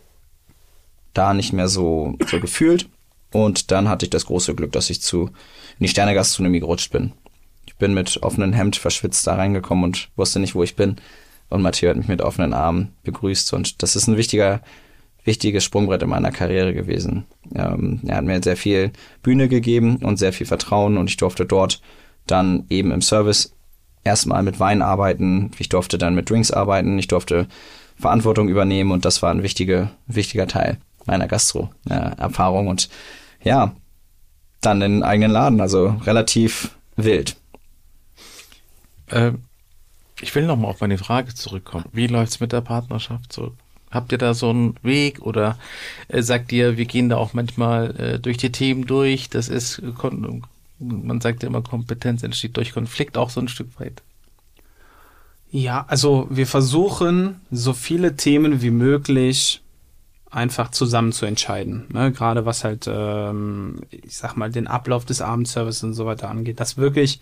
da nicht mehr so gefühlt. Und dann hatte ich das große Glück, dass ich in die Sterne-Gastronomie gerutscht bin. Ich bin mit offenem Hemd verschwitzt da reingekommen und wusste nicht, wo ich bin. Und Matteo hat mich mit offenen Armen begrüßt. Und das ist ein wichtiges Sprungbrett in meiner Karriere gewesen. Er hat mir sehr viel Bühne gegeben und sehr viel Vertrauen. Und ich durfte dort dann eben im Service erstmal mit Wein arbeiten. Ich durfte dann mit Drinks arbeiten. Ich durfte Verantwortung übernehmen. Und das war ein wichtiger Teil meiner Gastro-Erfahrung. Und ja, dann den eigenen Laden, also relativ wild. Ich will nochmal auf meine Frage zurückkommen. Wie läuft's mit der Partnerschaft so? Habt ihr da so einen Weg oder sagt ihr, wir gehen da auch manchmal durch die Themen durch? Das ist, man sagt ja immer, Kompetenz entsteht durch Konflikt auch so ein Stück weit. Ja, also wir versuchen, so viele Themen wie möglich einfach zusammen zu entscheiden. Ne? Gerade was halt, ich sag mal, den Ablauf des Abendservices und so weiter angeht. Dass wirklich,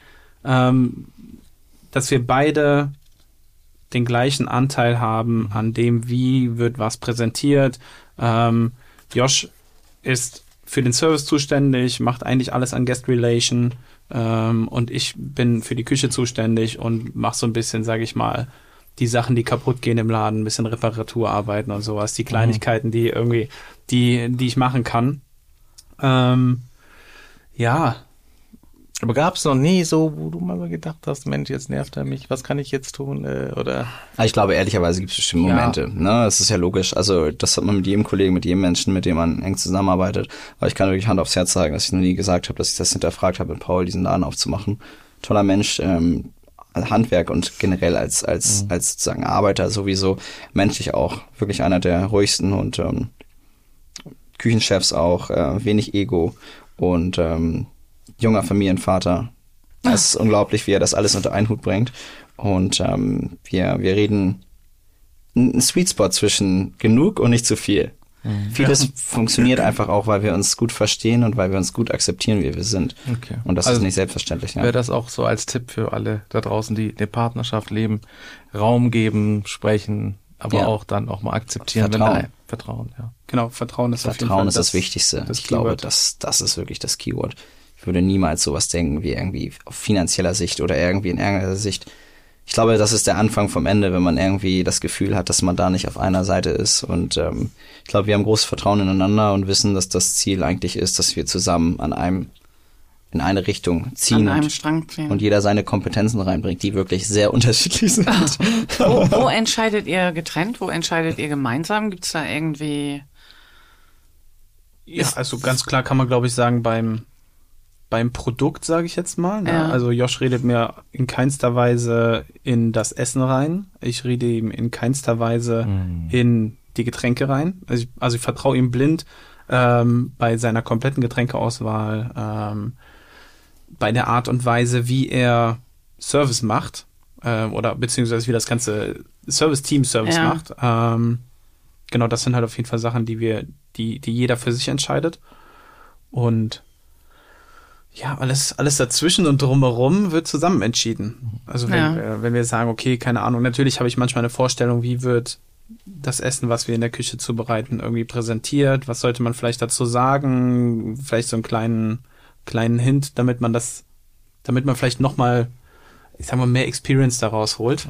dass wir beide den gleichen Anteil haben an dem, wie wird was präsentiert. Josh ist für den Service zuständig, macht eigentlich alles an Guest Relation, und ich bin für die Küche zuständig und mache so ein bisschen, sage ich mal, die Sachen, die kaputt gehen im Laden, ein bisschen Reparaturarbeiten und sowas, die Kleinigkeiten, die irgendwie, die ich machen kann. Ja. Aber gab es noch nie so, wo du mal gedacht hast, Mensch, jetzt nervt er mich, was kann ich jetzt tun? Oder? Ich glaube, ehrlicherweise gibt es bestimmte Momente. Ne? Das ist ja logisch. Also das hat man mit jedem Kollegen, mit jedem Menschen, mit dem man eng zusammenarbeitet. Aber ich kann wirklich Hand aufs Herz sagen, dass ich noch nie gesagt habe, dass ich das hinterfragt habe, mit Paul diesen Laden aufzumachen. Toller Mensch, Handwerk und generell als sozusagen Arbeiter sowieso, menschlich auch wirklich einer der ruhigsten und Küchenchefs auch, wenig Ego und junger Familienvater. Es ist unglaublich, wie er das alles unter einen Hut bringt. Und wir reden ein Sweet Spot zwischen genug und nicht zu viel. Vieles funktioniert einfach auch, weil wir uns gut verstehen und weil wir uns gut akzeptieren, wie wir sind. Okay. Und das ist nicht selbstverständlich. Ja. Wäre das auch so als Tipp für alle da draußen, die eine Partnerschaft leben, Raum geben, sprechen, aber auch dann auch mal akzeptieren. Vertrauen. Vertrauen, ja. Genau, Vertrauen ist auf jeden Fall Vertrauen ist das Wichtigste. Ich glaube, das ist wirklich das Keyword. Ich würde niemals sowas denken wie irgendwie auf finanzieller Sicht oder irgendwie in irgendeiner Sicht. Ich glaube, das ist der Anfang vom Ende, wenn man irgendwie das Gefühl hat, dass man da nicht auf einer Seite ist. Und ich glaube, wir haben großes Vertrauen ineinander und wissen, dass das Ziel eigentlich ist, dass wir zusammen in eine Richtung ziehen. An einem Strang ziehen. Und jeder seine Kompetenzen reinbringt, die wirklich sehr unterschiedlich sind. Wo entscheidet ihr getrennt? Wo entscheidet ihr gemeinsam? Gibt's da irgendwie... Ja, also ganz klar kann man, glaube ich, sagen, beim Produkt, sage ich jetzt mal. Ne? Ja. Also Josh redet mir in keinster Weise in das Essen rein. Ich rede ihm in keinster Weise in die Getränke rein. Also ich vertraue ihm blind bei seiner kompletten Getränkeauswahl, bei der Art und Weise, wie er Service macht, oder beziehungsweise wie das ganze Service-Team macht. Genau, das sind halt auf jeden Fall Sachen, die jeder für sich entscheidet. Und ja, alles dazwischen und drumherum wird zusammen entschieden. Also wenn wir sagen, okay, keine Ahnung, natürlich habe ich manchmal eine Vorstellung, wie wird das Essen, was wir in der Küche zubereiten, irgendwie präsentiert. Was sollte man vielleicht dazu sagen? Vielleicht so einen kleinen Hint, damit man vielleicht nochmal, ich sag mal, mehr Experience daraus holt.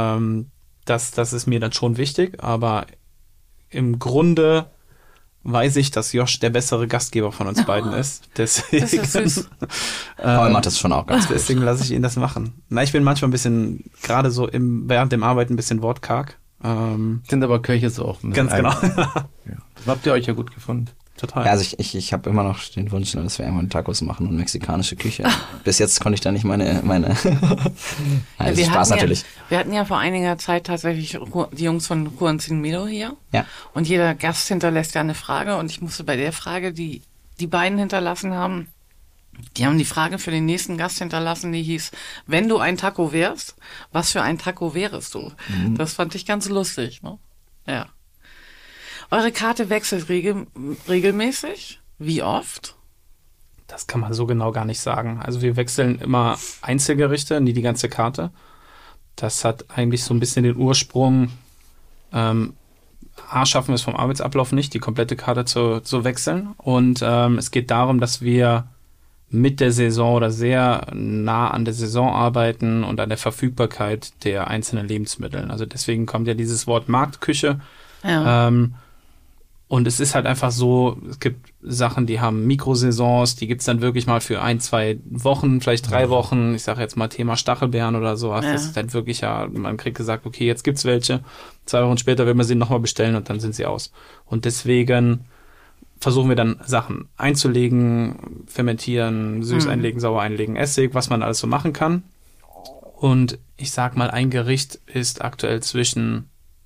Das ist mir dann schon wichtig, aber im Grunde weiß ich, dass Josh der bessere Gastgeber von uns beiden ist. Deswegen, Das ist süß. Paul macht das schon auch ganz gut. deswegen lasse ich ihn das machen. Na, ich bin manchmal ein bisschen, gerade so während dem Arbeiten ein bisschen wortkarg. Sind aber Köche so auch. Ne? Ganz genau. Ja. Das habt ihr euch ja gut gefunden. Total. Ja, also ich habe immer noch den Wunsch, dass wir irgendwann Tacos machen und mexikanische Küche. Bis jetzt konnte ich da nicht meine also Spaß natürlich. Wir hatten ja vor einiger Zeit tatsächlich die Jungs von Juan Sin Miedo hier. Ja. Und jeder Gast hinterlässt ja eine Frage. Und ich musste bei der Frage, die beiden hinterlassen haben, die haben die Frage für den nächsten Gast hinterlassen, die hieß, wenn du ein Taco wärst, was für ein Taco wärest du? Das fand ich ganz lustig, ne? Ja. Eure Karte wechselt regelmäßig? Wie oft? Das kann man so genau gar nicht sagen. Also wir wechseln immer Einzelgerichte, nie die ganze Karte. Das hat eigentlich so ein bisschen den Ursprung, schaffen wir es vom Arbeitsablauf nicht, die komplette Karte zu wechseln. Und es geht darum, dass wir mit der Saison oder sehr nah an der Saison arbeiten und an der Verfügbarkeit der einzelnen Lebensmittel. Also deswegen kommt ja dieses Wort Marktküche. Ja. Und es ist halt einfach so, es gibt Sachen, die haben Mikrosaisons, die gibt's dann wirklich mal für 1-2 Wochen, vielleicht 3 Wochen. Ich sage jetzt mal Thema Stachelbeeren oder sowas. Ja. Das ist halt wirklich man kriegt gesagt, okay, jetzt gibt's welche. 2 Wochen später will man sie nochmal bestellen und dann sind sie aus. Und deswegen versuchen wir dann Sachen einzulegen, fermentieren, süß einlegen, sauer einlegen, Essig, was man alles so machen kann. Und ich sag mal, ein Gericht ist aktuell zwischen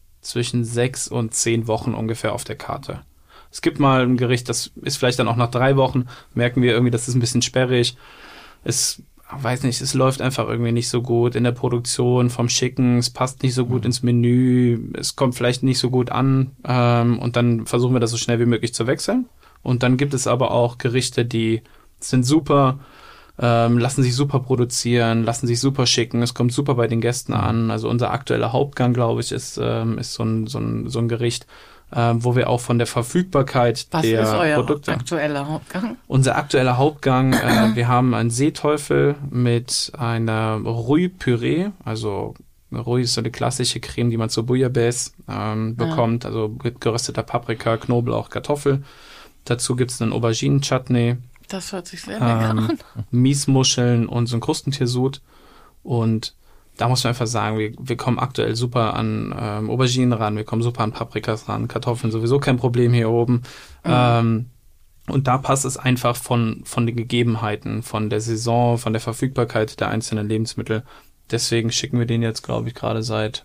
6 und 10 Wochen ungefähr auf der Karte. Es gibt mal ein Gericht, das ist vielleicht dann auch nach 3 Wochen, merken wir irgendwie, das ist ein bisschen sperrig. weiß nicht, es läuft einfach irgendwie nicht so gut in der Produktion vom Schicken, es passt nicht so gut ins Menü, es kommt vielleicht nicht so gut an und dann versuchen wir das so schnell wie möglich zu wechseln. Und dann gibt es aber auch Gerichte, die sind super, lassen sich super produzieren, lassen sich super schicken, es kommt super bei den Gästen an. Also unser aktueller Hauptgang, glaube ich, ist so ein Gericht, wo wir auch von der Verfügbarkeit der Produkte... Was ist euer aktueller Hauptgang? Unser aktueller Hauptgang, wir haben einen Seeteufel mit einer Rouille-Püree, also Rouille ist so eine klassische Creme, die man zur Bouillabaisse bekommt, also mit gerösteter Paprika, Knoblauch, Kartoffel. Dazu gibt's einen Auberginen-Chutney. Das hört sich sehr lecker an. Miesmuscheln und so ein Krustentiersud. Und da muss man einfach sagen, wir kommen aktuell super an Auberginen ran, wir kommen super an Paprikas ran, Kartoffeln sowieso kein Problem hier oben. Und da passt es einfach von den Gegebenheiten, von der Saison, von der Verfügbarkeit der einzelnen Lebensmittel. Deswegen schicken wir den jetzt, glaube ich, gerade seit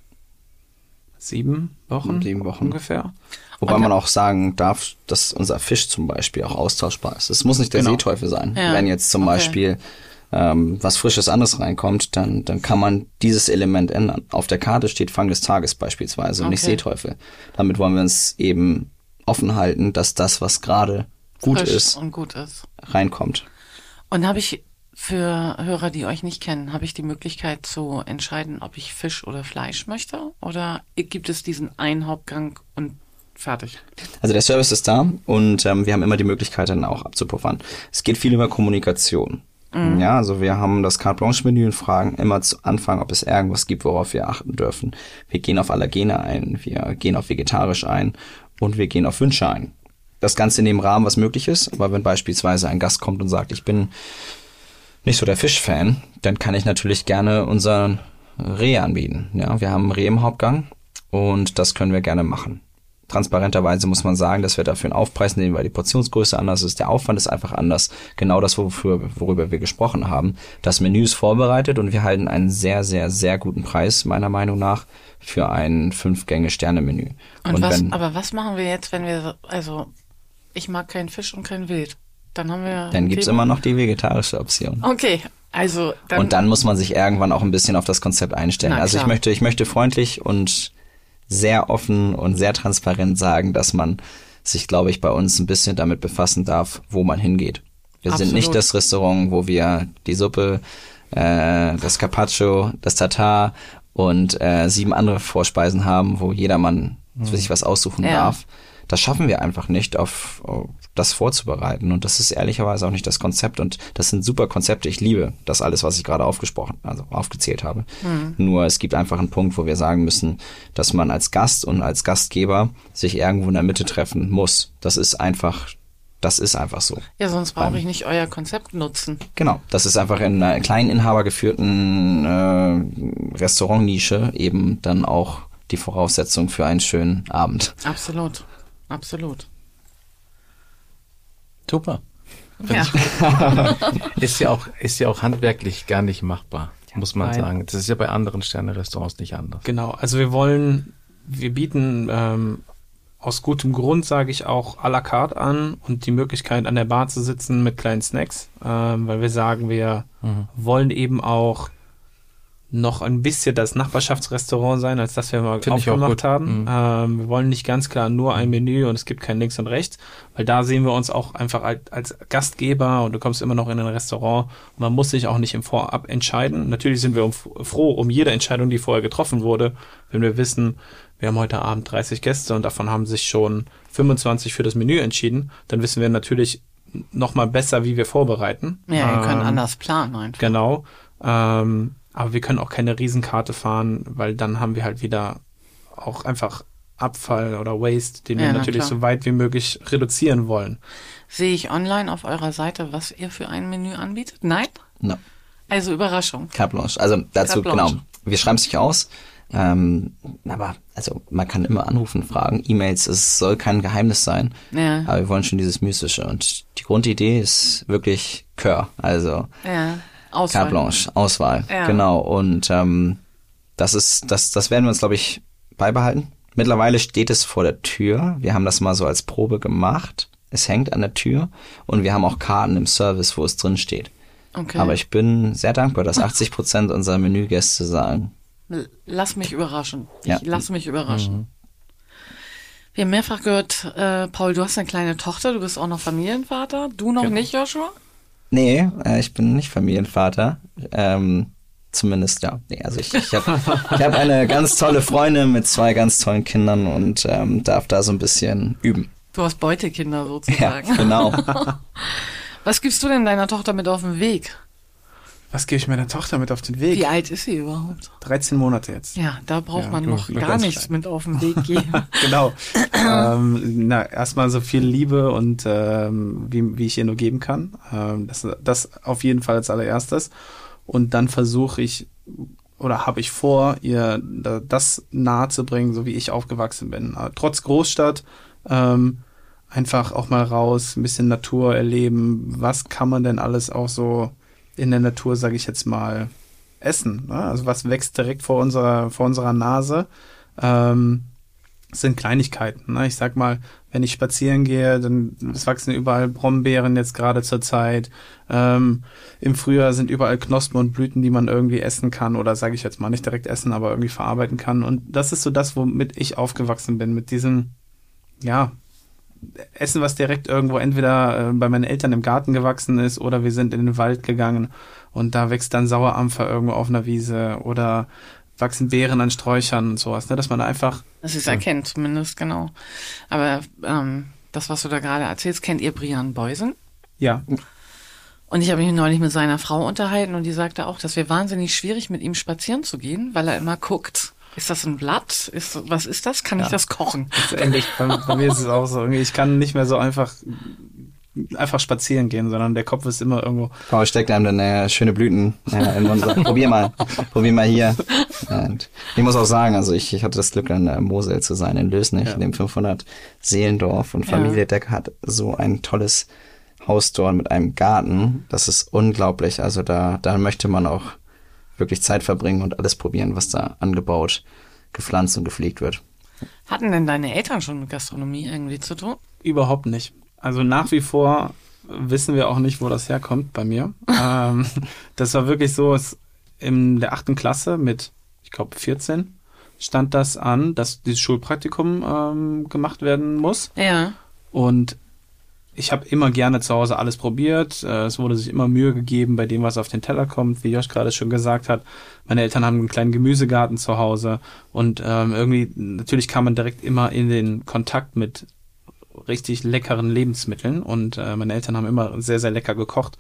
7 Wochen. 7 Wochen ungefähr. Wobei man auch sagen darf, dass unser Fisch zum Beispiel auch austauschbar ist. Es muss nicht der Seeteufel sein. Ja. Wenn jetzt zum Beispiel was Frisches anderes reinkommt, dann kann man dieses Element ändern. Auf der Karte steht Fang des Tages beispielsweise und nicht Seeteufel. Damit wollen wir uns eben offen halten, dass das, was gerade gut ist, reinkommt. Und habe ich für Hörer, die euch nicht kennen, habe ich die Möglichkeit zu entscheiden, ob ich Fisch oder Fleisch möchte? Oder gibt es diesen einen Hauptgang und fertig? Also der Service ist da und wir haben immer die Möglichkeit, dann auch abzupuffern. Es geht viel über Kommunikation. Ja, also wir haben das Carte Blanche Menü und fragen immer zu Anfang, ob es irgendwas gibt, worauf wir achten dürfen. Wir gehen auf Allergene ein, wir gehen auf vegetarisch ein und wir gehen auf Wünsche ein. Das Ganze in dem Rahmen, was möglich ist, aber wenn beispielsweise ein Gast kommt und sagt, ich bin nicht so der Fischfan, dann kann ich natürlich gerne unseren Reh anbieten. Ja, wir haben Reh im Hauptgang und das können wir gerne machen. Transparenterweise muss man sagen, dass wir dafür einen Aufpreis nehmen, weil die Portionsgröße anders ist, der Aufwand ist einfach anders. Genau das, worüber wir gesprochen haben. Das Menü ist vorbereitet und wir halten einen sehr, sehr, sehr guten Preis, meiner Meinung nach, für ein 5-Gänge-Sterne-Menü. Und was machen wir jetzt, wenn wir, also ich mag keinen Fisch und kein Wild. Dann gibt's immer noch die vegetarische Option. Okay, also und dann muss man sich irgendwann auch ein bisschen auf das Konzept einstellen. Also ich möchte freundlich und sehr offen und sehr transparent sagen, dass man sich, glaube ich, bei uns ein bisschen damit befassen darf, wo man hingeht. Wir sind nicht das Restaurant, wo wir die Suppe, das Carpaccio, das Tartar und 7 andere Vorspeisen haben, wo jedermann sich was aussuchen darf. Das schaffen wir einfach nicht, auf das vorzubereiten. Und das ist ehrlicherweise auch nicht das Konzept. Und das sind super Konzepte. Ich liebe das alles, was ich gerade aufgezählt habe. Nur es gibt einfach einen Punkt, wo wir sagen müssen, dass man als Gast und als Gastgeber sich irgendwo in der Mitte treffen muss. Das ist einfach so. Ja, sonst brauche ich nicht euer Konzept nutzen. Genau. Das ist einfach in einer kleinen inhabergeführten Restaurantnische eben dann auch die Voraussetzung für einen schönen Abend. Absolut. Super. Ja. Ist ja auch handwerklich gar nicht machbar, muss man sagen. Das ist ja bei anderen Sterne-Restaurants nicht anders. Genau, also wir bieten aus gutem Grund, sage ich, auch à la carte an und die Möglichkeit, an der Bar zu sitzen mit kleinen Snacks, weil wir sagen, wir wollen eben auch noch ein bisschen das Nachbarschaftsrestaurant sein, als das wir mal aufgemacht haben. Wir wollen nicht ganz klar nur ein Menü und es gibt kein Links und Rechts, weil da sehen wir uns auch einfach als Gastgeber und du kommst immer noch in ein Restaurant und man muss sich auch nicht im Vorab entscheiden. Natürlich sind wir froh um jede Entscheidung, die vorher getroffen wurde, wenn wir wissen, wir haben heute Abend 30 Gäste und davon haben sich schon 25 für das Menü entschieden, dann wissen wir natürlich noch mal besser, wie wir vorbereiten. Ja, wir können anders planen einfach. Genau. Aber wir können auch keine Riesenkarte fahren, weil dann haben wir halt wieder auch einfach Abfall oder Waste, den wir natürlich so weit wie möglich reduzieren wollen. Sehe ich online auf eurer Seite, was ihr für ein Menü anbietet? Nein? No. Also Überraschung. Carte Blanche. Also dazu, genau. Wir schreiben es nicht aus. Aber also man kann immer anrufen, fragen. E-Mails, es soll kein Geheimnis sein. Ja. Aber wir wollen schon dieses Mystische. Und die Grundidee ist wirklich Cœur. Also Auswahl. Carte Blanche, Auswahl, genau. Und das werden wir uns, glaube ich, beibehalten. Mittlerweile steht es vor der Tür. Wir haben das mal so als Probe gemacht. Es hängt an der Tür und wir haben auch Karten im Service, wo es drin steht. Okay. Aber ich bin sehr dankbar, dass 80% unserer Menügäste sagen. Lass mich überraschen. Ja. Ich lass mich überraschen. Wir haben mehrfach gehört, Paul, du hast eine kleine Tochter, du bist auch noch Familienvater. Du noch nicht, Joshua? Nee, ich bin nicht Familienvater. Zumindest, ja. Nee, also ich hab eine ganz tolle Freundin mit 2 ganz tollen Kindern und darf da so ein bisschen üben. Du hast Beutekinder sozusagen. Ja, genau. Was gibst du denn deiner Tochter mit auf den Weg? Was gebe ich meiner Tochter mit auf den Weg? Wie alt ist sie überhaupt? 13 Monate jetzt. Ja, da braucht man noch noch gar ganz nichts klein. mit auf den Weg geben. Genau. Erstmal so viel Liebe und wie ich ihr nur geben kann. Das auf jeden Fall als allererstes. Und dann versuche ich oder habe ich vor, ihr das nahe zu bringen, so wie ich aufgewachsen bin. Trotz Großstadt, einfach auch mal raus, ein bisschen Natur erleben. Was kann man denn alles auch so in der Natur, sage ich jetzt mal, essen? Ne? Also was wächst direkt vor unserer Nase? Sind Kleinigkeiten. Ne? Ich sag mal, wenn ich spazieren gehe, dann es wachsen überall Brombeeren jetzt gerade zur Zeit. Im Frühjahr sind überall Knospen und Blüten, die man irgendwie essen kann oder sage ich jetzt mal nicht direkt essen, aber irgendwie verarbeiten kann. Und das ist so das, womit ich aufgewachsen bin, mit diesem, ja, Essen, was direkt irgendwo entweder bei meinen Eltern im Garten gewachsen ist oder wir sind in den Wald gegangen und da wächst dann Sauerampfer irgendwo auf einer Wiese oder wachsen Beeren an Sträuchern und sowas, ne? Dass man da einfach... Das ist erkennt zumindest, genau. Aber das, was du da gerade erzählst, kennt ihr Brian Beusen? Ja. Und ich habe mich neulich mit seiner Frau unterhalten und die sagte auch, das wäre wahnsinnig schwierig, mit ihm spazieren zu gehen, weil er immer guckt, ist das ein Blatt? Was ist das? Kann ich das kochen? Das ist ähnlich. Bei mir ist es auch so. Irgendwie, ich kann nicht mehr so einfach spazieren gehen, sondern der Kopf ist immer irgendwo. Paul steckt einem dann schöne Blüten in den Mund und sagt, probier mal hier. Und ich muss auch sagen, also ich hatte das Glück, in der Mosel zu sein, in Lösnich, in dem 500-Seelendorf und Familie Decker hat so ein tolles Haus dort mit einem Garten. Das ist unglaublich. Also da möchte man auch wirklich Zeit verbringen und alles probieren, was da angebaut, gepflanzt und gepflegt wird. Hatten denn deine Eltern schon mit Gastronomie irgendwie zu tun? Überhaupt nicht. Also nach wie vor wissen wir auch nicht, wo das herkommt bei mir. Das war wirklich so, in der 8. Klasse mit, ich glaube 14, stand das an, dass dieses Schulpraktikum gemacht werden muss. Ja. Und ich habe immer gerne zu Hause alles probiert. Es wurde sich immer Mühe gegeben bei dem, was auf den Teller kommt, wie Josh gerade schon gesagt hat. Meine Eltern haben einen kleinen Gemüsegarten zu Hause und irgendwie, natürlich kam man direkt immer in den Kontakt mit richtig leckeren Lebensmitteln und meine Eltern haben immer sehr, sehr lecker gekocht.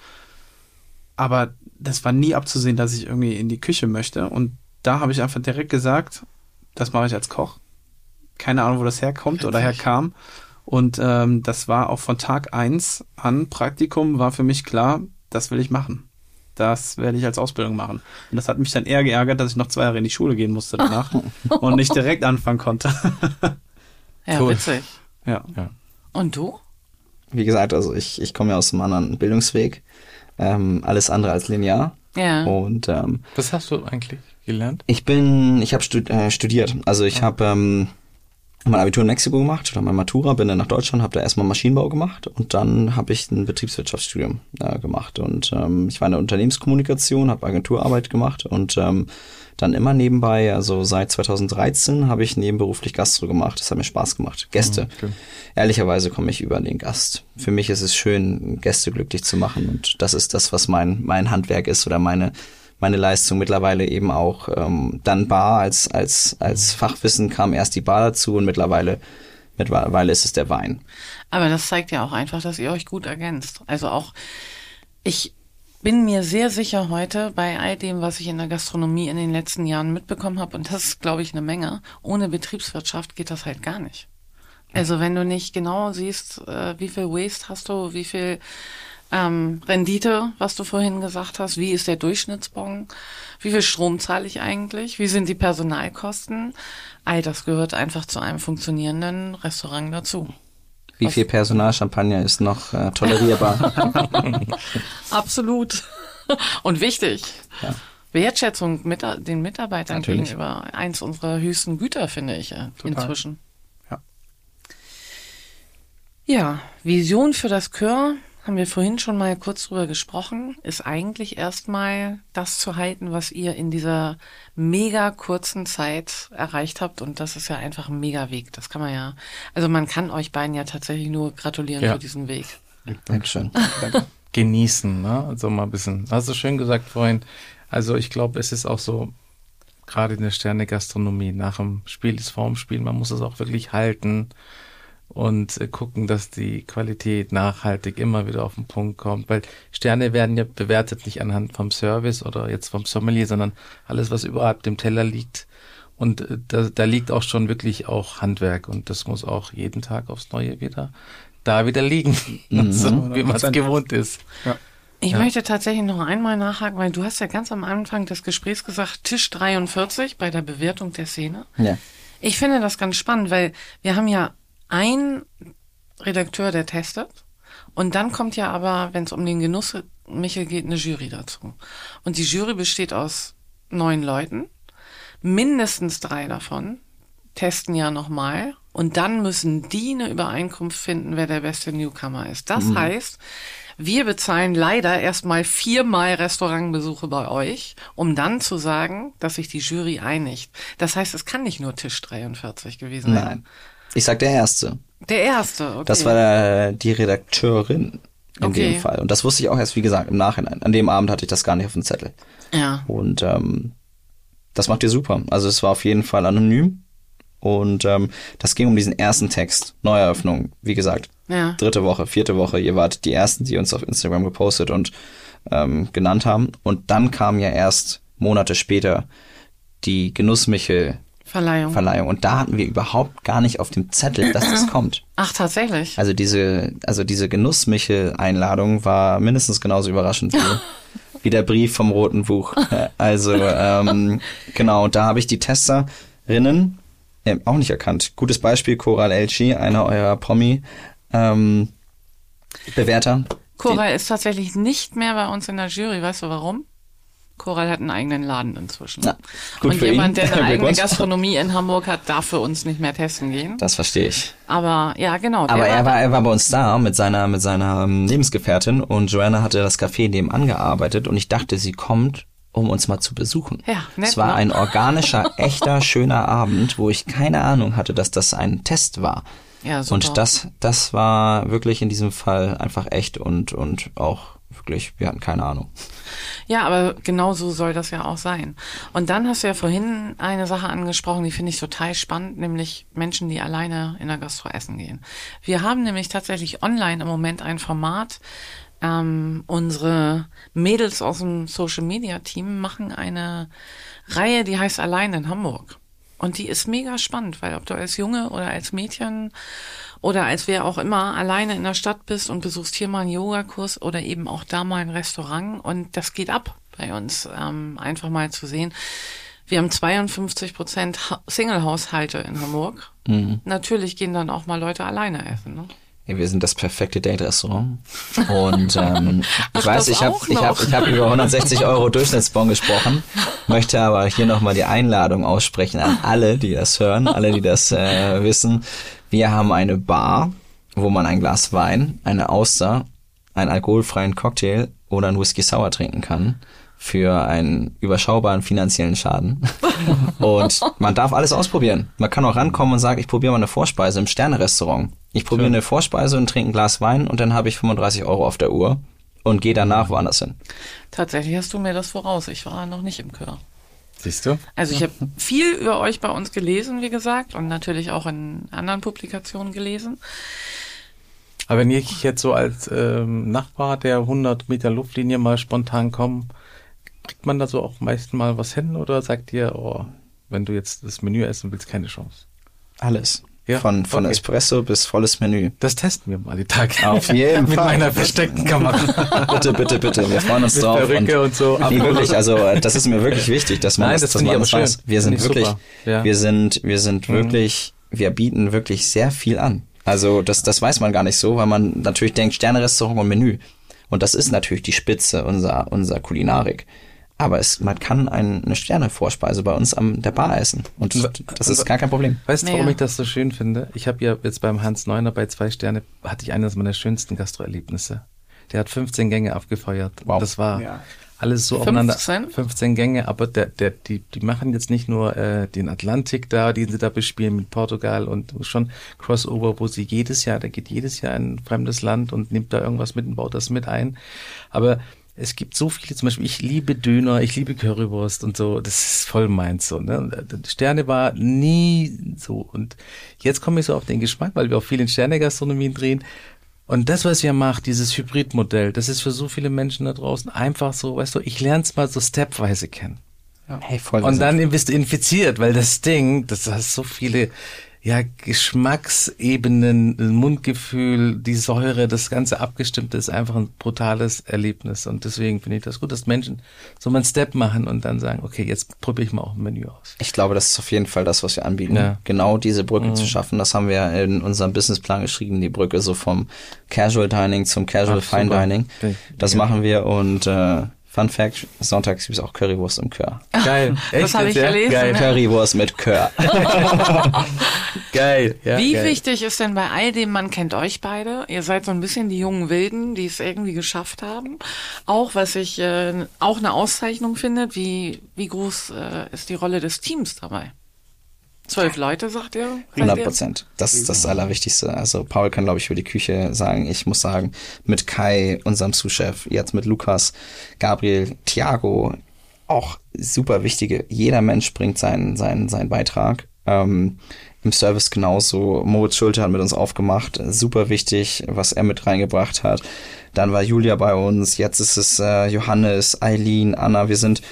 Aber das war nie abzusehen, dass ich irgendwie in die Küche möchte und da habe ich einfach direkt gesagt, das mache ich als Koch. Keine Ahnung, wo das herkommt oder herkam. Und das war auch von Tag 1 an Praktikum, war für mich klar, das will ich machen. Das werde ich als Ausbildung machen. Und das hat mich dann eher geärgert, dass ich noch 2 Jahre in die Schule gehen musste danach und nicht direkt anfangen konnte. Ja, Cool. witzig. Ja. Und du? Wie gesagt, also ich komme ja aus einem anderen Bildungsweg. Alles andere als linear. Ja. Und Was hast du eigentlich gelernt? ich habe studiert. Also ich habe mein Abitur in Mexiko gemacht oder mein Matura, bin dann nach Deutschland, habe da erstmal Maschinenbau gemacht und dann habe ich ein Betriebswirtschaftsstudium gemacht und ich war in der Unternehmenskommunikation, habe Agenturarbeit gemacht und dann immer nebenbei, also seit 2013 habe ich nebenberuflich Gastro gemacht. Das hat mir Spaß gemacht. Gäste. Okay. Ehrlicherweise komme ich über den Gast. Für mich ist es schön, Gäste glücklich zu machen und das ist das, was mein Handwerk ist oder meine Leistung mittlerweile eben auch. Dann Bar als Fachwissen kam erst die Bar dazu und mittlerweile ist es der Wein. Aber das zeigt ja auch einfach, dass ihr euch gut ergänzt. Also auch, ich bin mir sehr sicher heute bei all dem, was ich in der Gastronomie in den letzten Jahren mitbekommen habe, und das ist, glaube ich, eine Menge, ohne Betriebswirtschaft geht das halt gar nicht. Also wenn du nicht genau siehst, wie viel Waste hast du, wie viel Rendite, was du vorhin gesagt hast, wie ist der Durchschnittsbon, wie viel Strom zahle ich eigentlich, wie sind die Personalkosten, all das gehört einfach zu einem funktionierenden Restaurant dazu. Wie viel Personalchampagner ist noch tolerierbar? Absolut. Und wichtig. Ja. Wertschätzung den Mitarbeitern Natürlich. gegenüber, eins unserer höchsten Güter, finde ich inzwischen. Ja. Ja, Vision für das Kör haben wir vorhin schon mal kurz drüber gesprochen, ist eigentlich erstmal das zu halten, was ihr in dieser mega kurzen Zeit erreicht habt. Und das ist ja einfach ein mega Weg. Das kann man ja, also man kann euch beiden ja tatsächlich nur gratulieren für diesen Weg. Dankeschön. Danke. Genießen, ne? Also mal ein bisschen, hast du schön gesagt vorhin. Also ich glaube, es ist auch so, gerade in der Sterne-Gastronomie, nach dem Spiel ist vorm Spiel, man muss es auch wirklich halten und gucken, dass die Qualität nachhaltig immer wieder auf den Punkt kommt, weil Sterne werden ja bewertet nicht anhand vom Service oder jetzt vom Sommelier, sondern alles, was überhalb dem Teller liegt. Und da liegt auch schon wirklich auch Handwerk und das muss auch jeden Tag aufs Neue wieder liegen, so, wie man es gewohnt ist. Ja. Ich möchte tatsächlich noch einmal nachhaken, weil du hast ja ganz am Anfang des Gesprächs gesagt, Tisch 43 bei der Bewertung der Szene. Ja. Ich finde das ganz spannend, weil wir haben ja einen Redakteur, der testet. Und dann kommt ja aber, wenn es um den Genuss, Michel, geht, eine Jury dazu. Und die Jury besteht aus 9 Leuten. Mindestens 3 davon testen ja nochmal. Und dann müssen die eine Übereinkunft finden, wer der beste Newcomer ist. Das heißt, wir bezahlen leider erstmal 4-mal Restaurantbesuche bei euch, um dann zu sagen, dass sich die Jury einigt. Das heißt, es kann nicht nur Tisch 43 gewesen sein. Nein. Ich sag der Erste. Der Erste, okay. Das war die Redakteurin in dem Fall. Und das wusste ich auch erst, wie gesagt, im Nachhinein. An dem Abend hatte ich das gar nicht auf dem Zettel. Ja. Und das macht ihr super. Also es war auf jeden Fall anonym. Und das ging um diesen ersten Text. Neueröffnung, wie gesagt. Ja. 3. Woche, 4. Woche. Ihr wart die Ersten, die uns auf Instagram gepostet und genannt haben. Und dann kam ja erst Monate später die Genussmichel-Verleihung. Und da hatten wir überhaupt gar nicht auf dem Zettel, dass das kommt. Ach, tatsächlich? Also diese Genussmichel-Einladung war mindestens genauso überraschend wie der Brief vom Roten Buch. Also genau, da habe ich die Testerinnen auch nicht erkannt. Gutes Beispiel, Coral Elchi, einer eurer Promi-Bewerter. Coral ist tatsächlich nicht mehr bei uns in der Jury. Weißt du warum? Coral hat einen eigenen Laden inzwischen. Ja, gut und für jemand, ihn. der eine eigene Gastronomie in Hamburg hat, darf für uns nicht mehr testen gehen. Das verstehe ich. Aber ja, genau. Aber er war bei uns da mit seiner Lebensgefährtin und Joanna hatte das Café nebenan gearbeitet und ich dachte, sie kommt, um uns mal zu besuchen. Ja, nett, es war ne? ein organischer, echter, schöner Abend, wo ich keine Ahnung hatte, dass das ein Test war. Ja, super. Und das war wirklich in diesem Fall einfach echt und auch wirklich, wir hatten keine Ahnung. Ja, aber genau so soll das ja auch sein. Und dann hast du ja vorhin eine Sache angesprochen, die finde ich total spannend, nämlich Menschen, die alleine in der Gastro essen gehen. Wir haben nämlich tatsächlich online im Moment ein Format. Unsere Mädels aus dem Social-Media-Team machen eine Reihe, die heißt Allein in Hamburg. Und die ist mega spannend, weil ob du als Junge oder als Mädchen oder als wer auch immer alleine in der Stadt bist und besuchst hier mal einen Yogakurs oder eben auch da mal ein Restaurant und das geht ab bei uns, einfach mal zu sehen. Wir haben 52% Single-Haushalte in Hamburg. Mhm. Natürlich gehen dann auch mal Leute alleine essen, ne? Ja, wir sind das perfekte Date-Restaurant. Und ich weiß, ich hab über 160 € Durchschnittsbon gesprochen, möchte aber hier nochmal die Einladung aussprechen an alle, die das hören, alle, die das wissen. Wir haben eine Bar, wo man ein Glas Wein, eine Auster, einen alkoholfreien Cocktail oder einen Whisky Sour trinken kann für einen überschaubaren finanziellen Schaden. Und man darf alles ausprobieren. Man kann auch rankommen und sagen, ich probiere mal eine Vorspeise im Sterne-Restaurant. Ich probiere eine Vorspeise und trinke ein Glas Wein und dann habe ich 35 € auf der Uhr und gehe danach woanders hin. Tatsächlich hast du mir das voraus. Ich war noch nicht im Kör. Siehst du? Also ich habe viel über euch bei uns gelesen, wie gesagt, und natürlich auch in anderen Publikationen gelesen. Aber wenn ich jetzt so als Nachbar der 100 Meter Luftlinie mal spontan komme, kriegt man da so auch meist mal was hin oder sagt ihr, oh, wenn du jetzt das Menü essen willst, keine Chance? Alles. Ja? Von Espresso bis volles Menü. Das testen wir mal die Tage. Auf jeden Mit Fall. meiner versteckten Kamera. Bitte. Wir freuen uns Mit drauf. Perücke und so. Nee, wirklich, also das ist mir wirklich wichtig, dass man das weiß. Wir sind wirklich, wir sind wirklich, wir bieten wirklich sehr viel an. Also das weiß man gar nicht so, weil man natürlich denkt, Sterne-Restaurant und Menü. Und das ist natürlich die Spitze unserer Kulinarik. Aber man kann eine Sterne-Vorspeise bei uns an der Bar essen. Und das ist gar kein Problem. Weißt du, warum ich das so schön finde? Ich habe ja jetzt beim Hans Neuner bei 2 Sterne, hatte ich eines meiner schönsten Gastroerlebnisse. der hat 15 Gänge abgefeuert. Wow. Das war alles so aufeinander. 15 Gänge, aber die machen jetzt nicht nur den Atlantik da, den sie da bespielen mit Portugal und schon Crossover, wo sie der geht jedes Jahr in ein fremdes Land und nimmt da irgendwas mit und baut das mit ein. Aber es gibt so viele, zum Beispiel, ich liebe Döner, ich liebe Currywurst und so, das ist voll meins so, ne? Sterne war nie so und jetzt komme ich so auf den Geschmack, weil wir auch viel in Sterne-Gastronomien drehen. Und das, was ihr macht, dieses Hybridmodell, das ist für so viele Menschen da draußen einfach so, weißt du, ich lerne es mal so stepweise kennen. Ja. Hey, voll. Und dann bist du infiziert, weil das Ding, das hat so viele Geschmacksebenen, Mundgefühl, die Säure, das ganze Abgestimmte ist einfach ein brutales Erlebnis. Und deswegen finde ich das gut, dass Menschen so mal einen Step machen und dann sagen, okay, jetzt probiere ich mal auch ein Menü aus. Ich glaube, das ist auf jeden Fall das, was wir anbieten. Ja. Genau diese Brücke zu schaffen, das haben wir in unserem Businessplan geschrieben, die Brücke so vom Casual Dining zum Casual Fine Dining. Das machen wir und Fun Fact, sonntags gibt es auch Currywurst im Kör. Geil. Echt? Das habe ich gelesen. Geil. Currywurst mit Kör. Geil. Ja, Wie geil. wichtig ist denn bei all dem, man kennt euch beide, ihr seid so ein bisschen die jungen Wilden, die es irgendwie geschafft haben. Auch, was ich auch eine Auszeichnung finde, wie groß ist die Rolle des Teams dabei? 12 Leute, sagt ihr? 100%. Das ist das Allerwichtigste. Also Paul kann, glaube ich, für die Küche sagen. Ich muss sagen, mit Kai, unserem Sous-Chef, jetzt mit Lukas, Gabriel, Thiago, auch super wichtige. Jeder Mensch bringt seinen Beitrag. Im Service genauso. Moritz Schulte hat mit uns aufgemacht. Super wichtig, was er mit reingebracht hat. Dann war Julia bei uns. Jetzt ist es Johannes, Eileen, Anna. Wir sind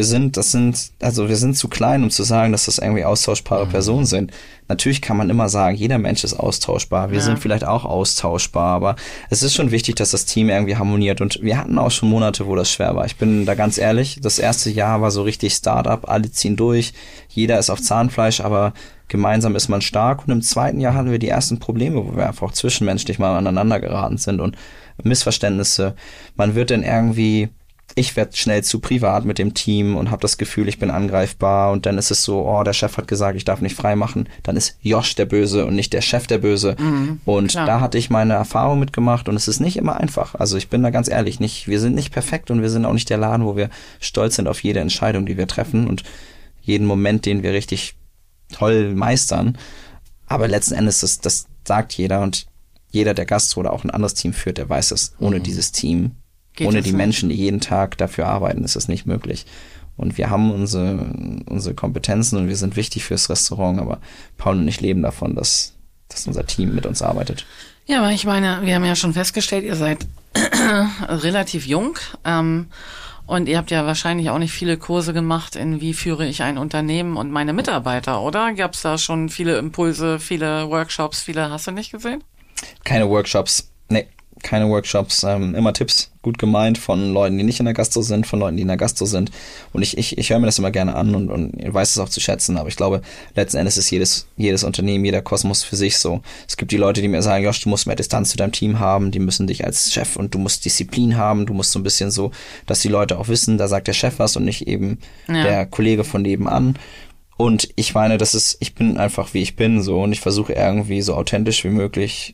zu klein, um zu sagen, dass das irgendwie austauschbare Personen sind. Natürlich kann man immer sagen, jeder Mensch ist austauschbar. Wir sind vielleicht auch austauschbar, aber es ist schon wichtig, dass das Team irgendwie harmoniert. Und wir hatten auch schon Monate, wo das schwer war. Ich bin da ganz ehrlich, das erste Jahr war so richtig Start-up, alle ziehen durch, jeder ist auf Zahnfleisch, aber gemeinsam ist man stark. Und im zweiten Jahr hatten wir die ersten Probleme, wo wir einfach zwischenmenschlich mal aneinander geraten sind und Missverständnisse. Man wird dann irgendwie, ich werde schnell zu privat mit dem Team und habe das Gefühl, ich bin angreifbar und dann ist es so, der Chef hat gesagt, ich darf nicht frei machen. Dann ist Josh der Böse und nicht der Chef der Böse. Und da hatte ich meine Erfahrung mitgemacht und es ist nicht immer einfach. Also ich bin da ganz ehrlich, wir sind nicht perfekt und wir sind auch nicht der Laden, wo wir stolz sind auf jede Entscheidung, die wir treffen und jeden Moment, den wir richtig toll meistern. Aber letzten Endes, das sagt jeder und jeder, der Gastro oder auch ein anderes Team führt, der weiß es. Ohne dieses Team, ohne die Menschen, die jeden Tag dafür arbeiten, ist es nicht möglich. Und wir haben unsere Kompetenzen und wir sind wichtig fürs Restaurant, aber Paul und ich leben davon, dass unser Team mit uns arbeitet. Ja, aber ich meine, wir haben ja schon festgestellt, ihr seid relativ jung und ihr habt ja wahrscheinlich auch nicht viele Kurse gemacht in wie führe ich ein Unternehmen und meine Mitarbeiter, oder? Gab es da schon viele Impulse, viele Workshops, hast du nicht gesehen? Keine Workshops, keine Workshops, immer Tipps, gut gemeint, von Leuten, die nicht in der Gastro sind, von Leuten, die in der Gastro sind. Und ich höre mir das immer gerne an und weiß es auch zu schätzen, aber ich glaube, letzten Endes ist jedes Unternehmen, jeder Kosmos für sich so. Es gibt die Leute, die mir sagen, Josh, du musst mehr Distanz zu deinem Team haben, die müssen dich als Chef und du musst Disziplin haben, du musst so ein bisschen so, dass die Leute auch wissen, da sagt der Chef was und nicht eben der Kollege von nebenan. Und ich meine, ich bin einfach wie ich bin so und ich versuche irgendwie so authentisch wie möglich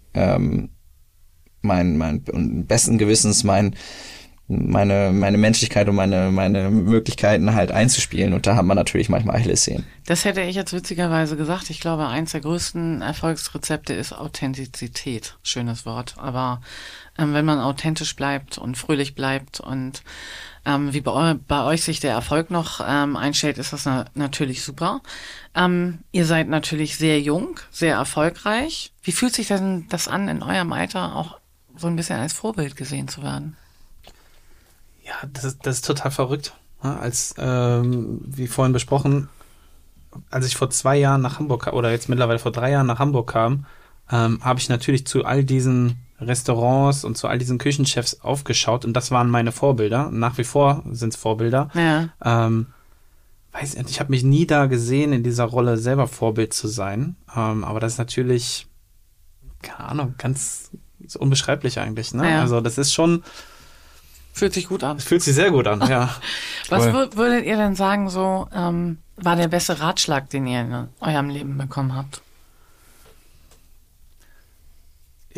mein besten Gewissens meine Menschlichkeit und meine Möglichkeiten halt einzuspielen. Und da hat man natürlich manchmal Achillessehnen. Das hätte ich jetzt witzigerweise gesagt. Ich glaube, eins der größten Erfolgsrezepte ist Authentizität. Schönes Wort. Aber wenn man authentisch bleibt und fröhlich bleibt und wie bei euch sich der Erfolg noch einstellt, ist das natürlich super. Ihr seid natürlich sehr jung, sehr erfolgreich. Wie fühlt sich denn das an, in eurem Alter auch so ein bisschen als Vorbild gesehen zu werden? Ja, das ist total verrückt. Als, wie vorhin besprochen, als ich vor 2 Jahren nach Hamburg, oder jetzt mittlerweile vor 3 Jahren nach Hamburg kam, habe ich natürlich zu all diesen Restaurants und zu all diesen Küchenchefs aufgeschaut und das waren meine Vorbilder. Nach wie vor sind es Vorbilder. Ja. Weiß nicht, ich habe mich nie da gesehen, in dieser Rolle selber Vorbild zu sein. Aber das ist natürlich, keine Ahnung, ganz so unbeschreiblich eigentlich. Ne? Ja. Also das ist schon... Fühlt sich gut an. Es fühlt sich sehr gut an, ja. Was würdet ihr denn sagen, so war der beste Ratschlag, den ihr in eurem Leben bekommen habt?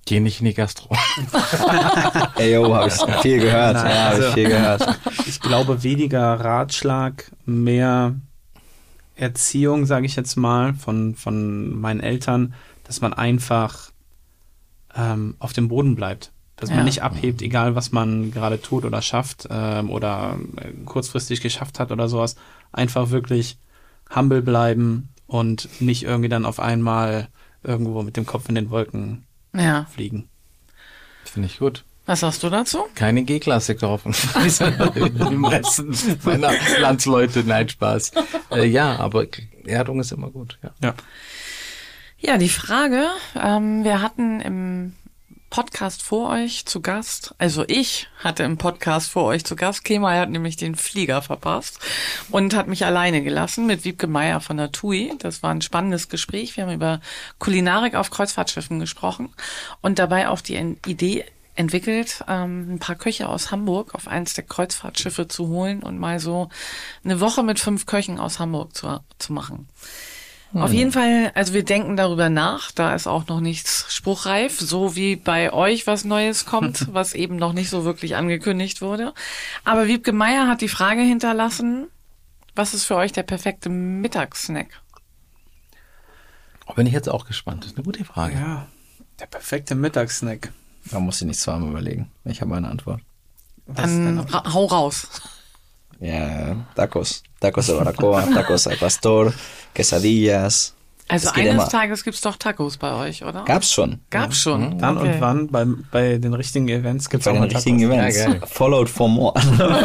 Geh nicht in die Gastro. Ey, yo, hab ich viel gehört. Nein, ja, hab ich viel gehört. Ich glaube, weniger Ratschlag, mehr Erziehung, sage ich jetzt mal, von meinen Eltern, dass man einfach auf dem Boden bleibt. Dass man nicht abhebt, egal was man gerade tut oder schafft oder kurzfristig geschafft hat oder sowas. Einfach wirklich humble bleiben und nicht irgendwie dann auf einmal irgendwo mit dem Kopf in den Wolken fliegen. Finde ich gut. Was sagst du dazu? Keine G-Klasse kaufen. Im Rest meiner Landsleute, nein, Spaß. Ja, aber Erdung ist immer gut. Ja, die Frage, wir hatten im Podcast vor euch zu Gast, also ich hatte im Podcast vor euch zu Gast, Kemal hat nämlich den Flieger verpasst und hat mich alleine gelassen mit Wiebke Meier von der TUI. Das war ein spannendes Gespräch. Wir haben über Kulinarik auf Kreuzfahrtschiffen gesprochen und dabei auch die Idee entwickelt, ein paar Köche aus Hamburg auf eins der Kreuzfahrtschiffe zu holen und mal so eine Woche mit 5 Köchen aus Hamburg zu machen. Auf jeden Fall, also wir denken darüber nach, da ist auch noch nichts spruchreif, so wie bei euch was Neues kommt, was eben noch nicht so wirklich angekündigt wurde. Aber Wiebke Meier hat die Frage hinterlassen, was ist für euch der perfekte Mittagssnack? Bin ich jetzt auch gespannt. Das ist eine gute Frage. Ja, der perfekte Mittagssnack. Da muss ich nicht zweimal überlegen. Ich habe eine Antwort. Dann hau raus. Ja, Tacos. Tacos de Barbacoa, Tacos al Pastor, Quesadillas. Also eines Tages gibt's doch Tacos bei euch, oder? Gab's schon. Gab's schon. Dann und wann bei den richtigen Events gibt's Bei auch den mal richtigen Tacos. Events. Ja, geil. Followed for more.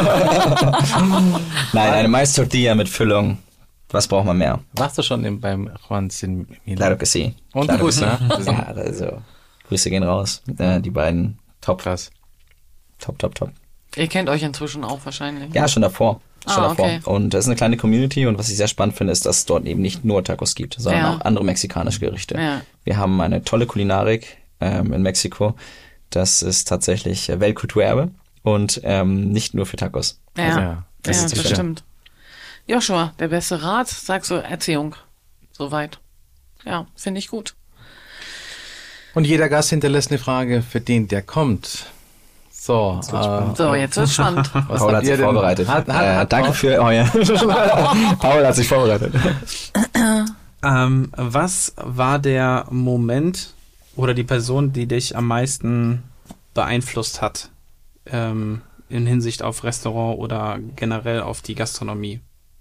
Nein, eine Mais-Tortilla mit Füllung. Was braucht man mehr? Warst du schon beim Juan Sin Milan? Claro que sí. Und Claro gut, que sí. ne? Ja, also Grüße gehen raus. Die beiden top. Krass. Top. Ihr kennt euch inzwischen auch wahrscheinlich. Ja, schon davor. Okay. Und das ist eine kleine Community und was ich sehr spannend finde, ist, dass es dort eben nicht nur Tacos gibt, sondern Ja. auch andere mexikanische Gerichte. Ja. Wir haben eine tolle Kulinarik in Mexiko. Das ist tatsächlich Weltkulturerbe und nicht nur für Tacos. Ja, das ist das sicher. stimmt. Joshua, der beste Rat, sagst du Erziehung. Soweit. Ja, finde ich gut. Und jeder Gast hinterlässt eine Frage für den, der kommt. So, So, jetzt wird's spannend. was Paul hat habt ihr sich denn? vorbereitet. Danke für euer... Paul hat sich vorbereitet. Was war der Moment oder die Person, die dich am meisten beeinflusst hat in Hinsicht auf Restaurant oder generell auf die Gastronomie?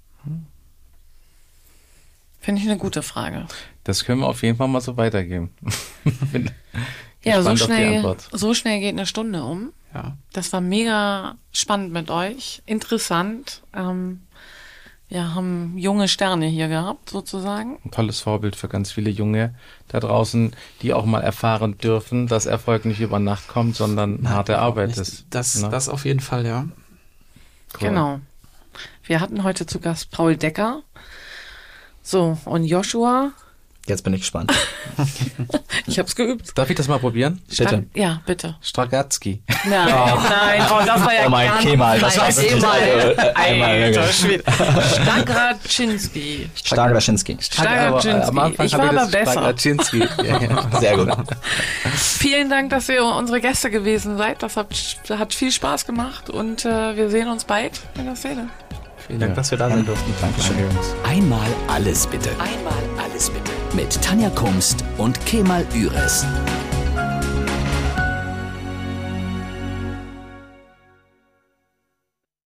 Finde ich eine gute Frage. Das können wir auf jeden Fall mal so weitergeben. Bin Ja, gespannt auf die Antwort. so schnell geht eine Stunde um. Ja. Das war mega spannend mit euch. Interessant. Wir haben junge Sterne hier gehabt, sozusagen. Ein tolles Vorbild für ganz viele Junge da draußen, die auch mal erfahren dürfen, dass Erfolg nicht über Nacht kommt, sondern harte Arbeit ist. Das auf jeden Fall, ja. Cool. Genau. Wir hatten heute zu Gast Paul Decker. So, und Joshua. Jetzt bin ich gespannt. Ich hab's geübt. Darf ich das mal probieren? Bitte. Ja, bitte. Stragatzki. Nein, nein, oh, das war ja Oh mein ganz Kemal, das war wirklich Alter Schwede. Stagraczynski. Stagraczynski. Stagraczynski. Ich war aber besser. Stagraczynski. Ja. Sehr gut. Vielen Dank, dass ihr unsere Gäste gewesen seid. Das hat viel Spaß gemacht und wir sehen uns bald in der Szene. Vielen Dank, dass wir da sein durften. Dankeschön. Einmal alles bitte. Einmal alles bitte. Mit Tanja Kumst und Kemal Üres.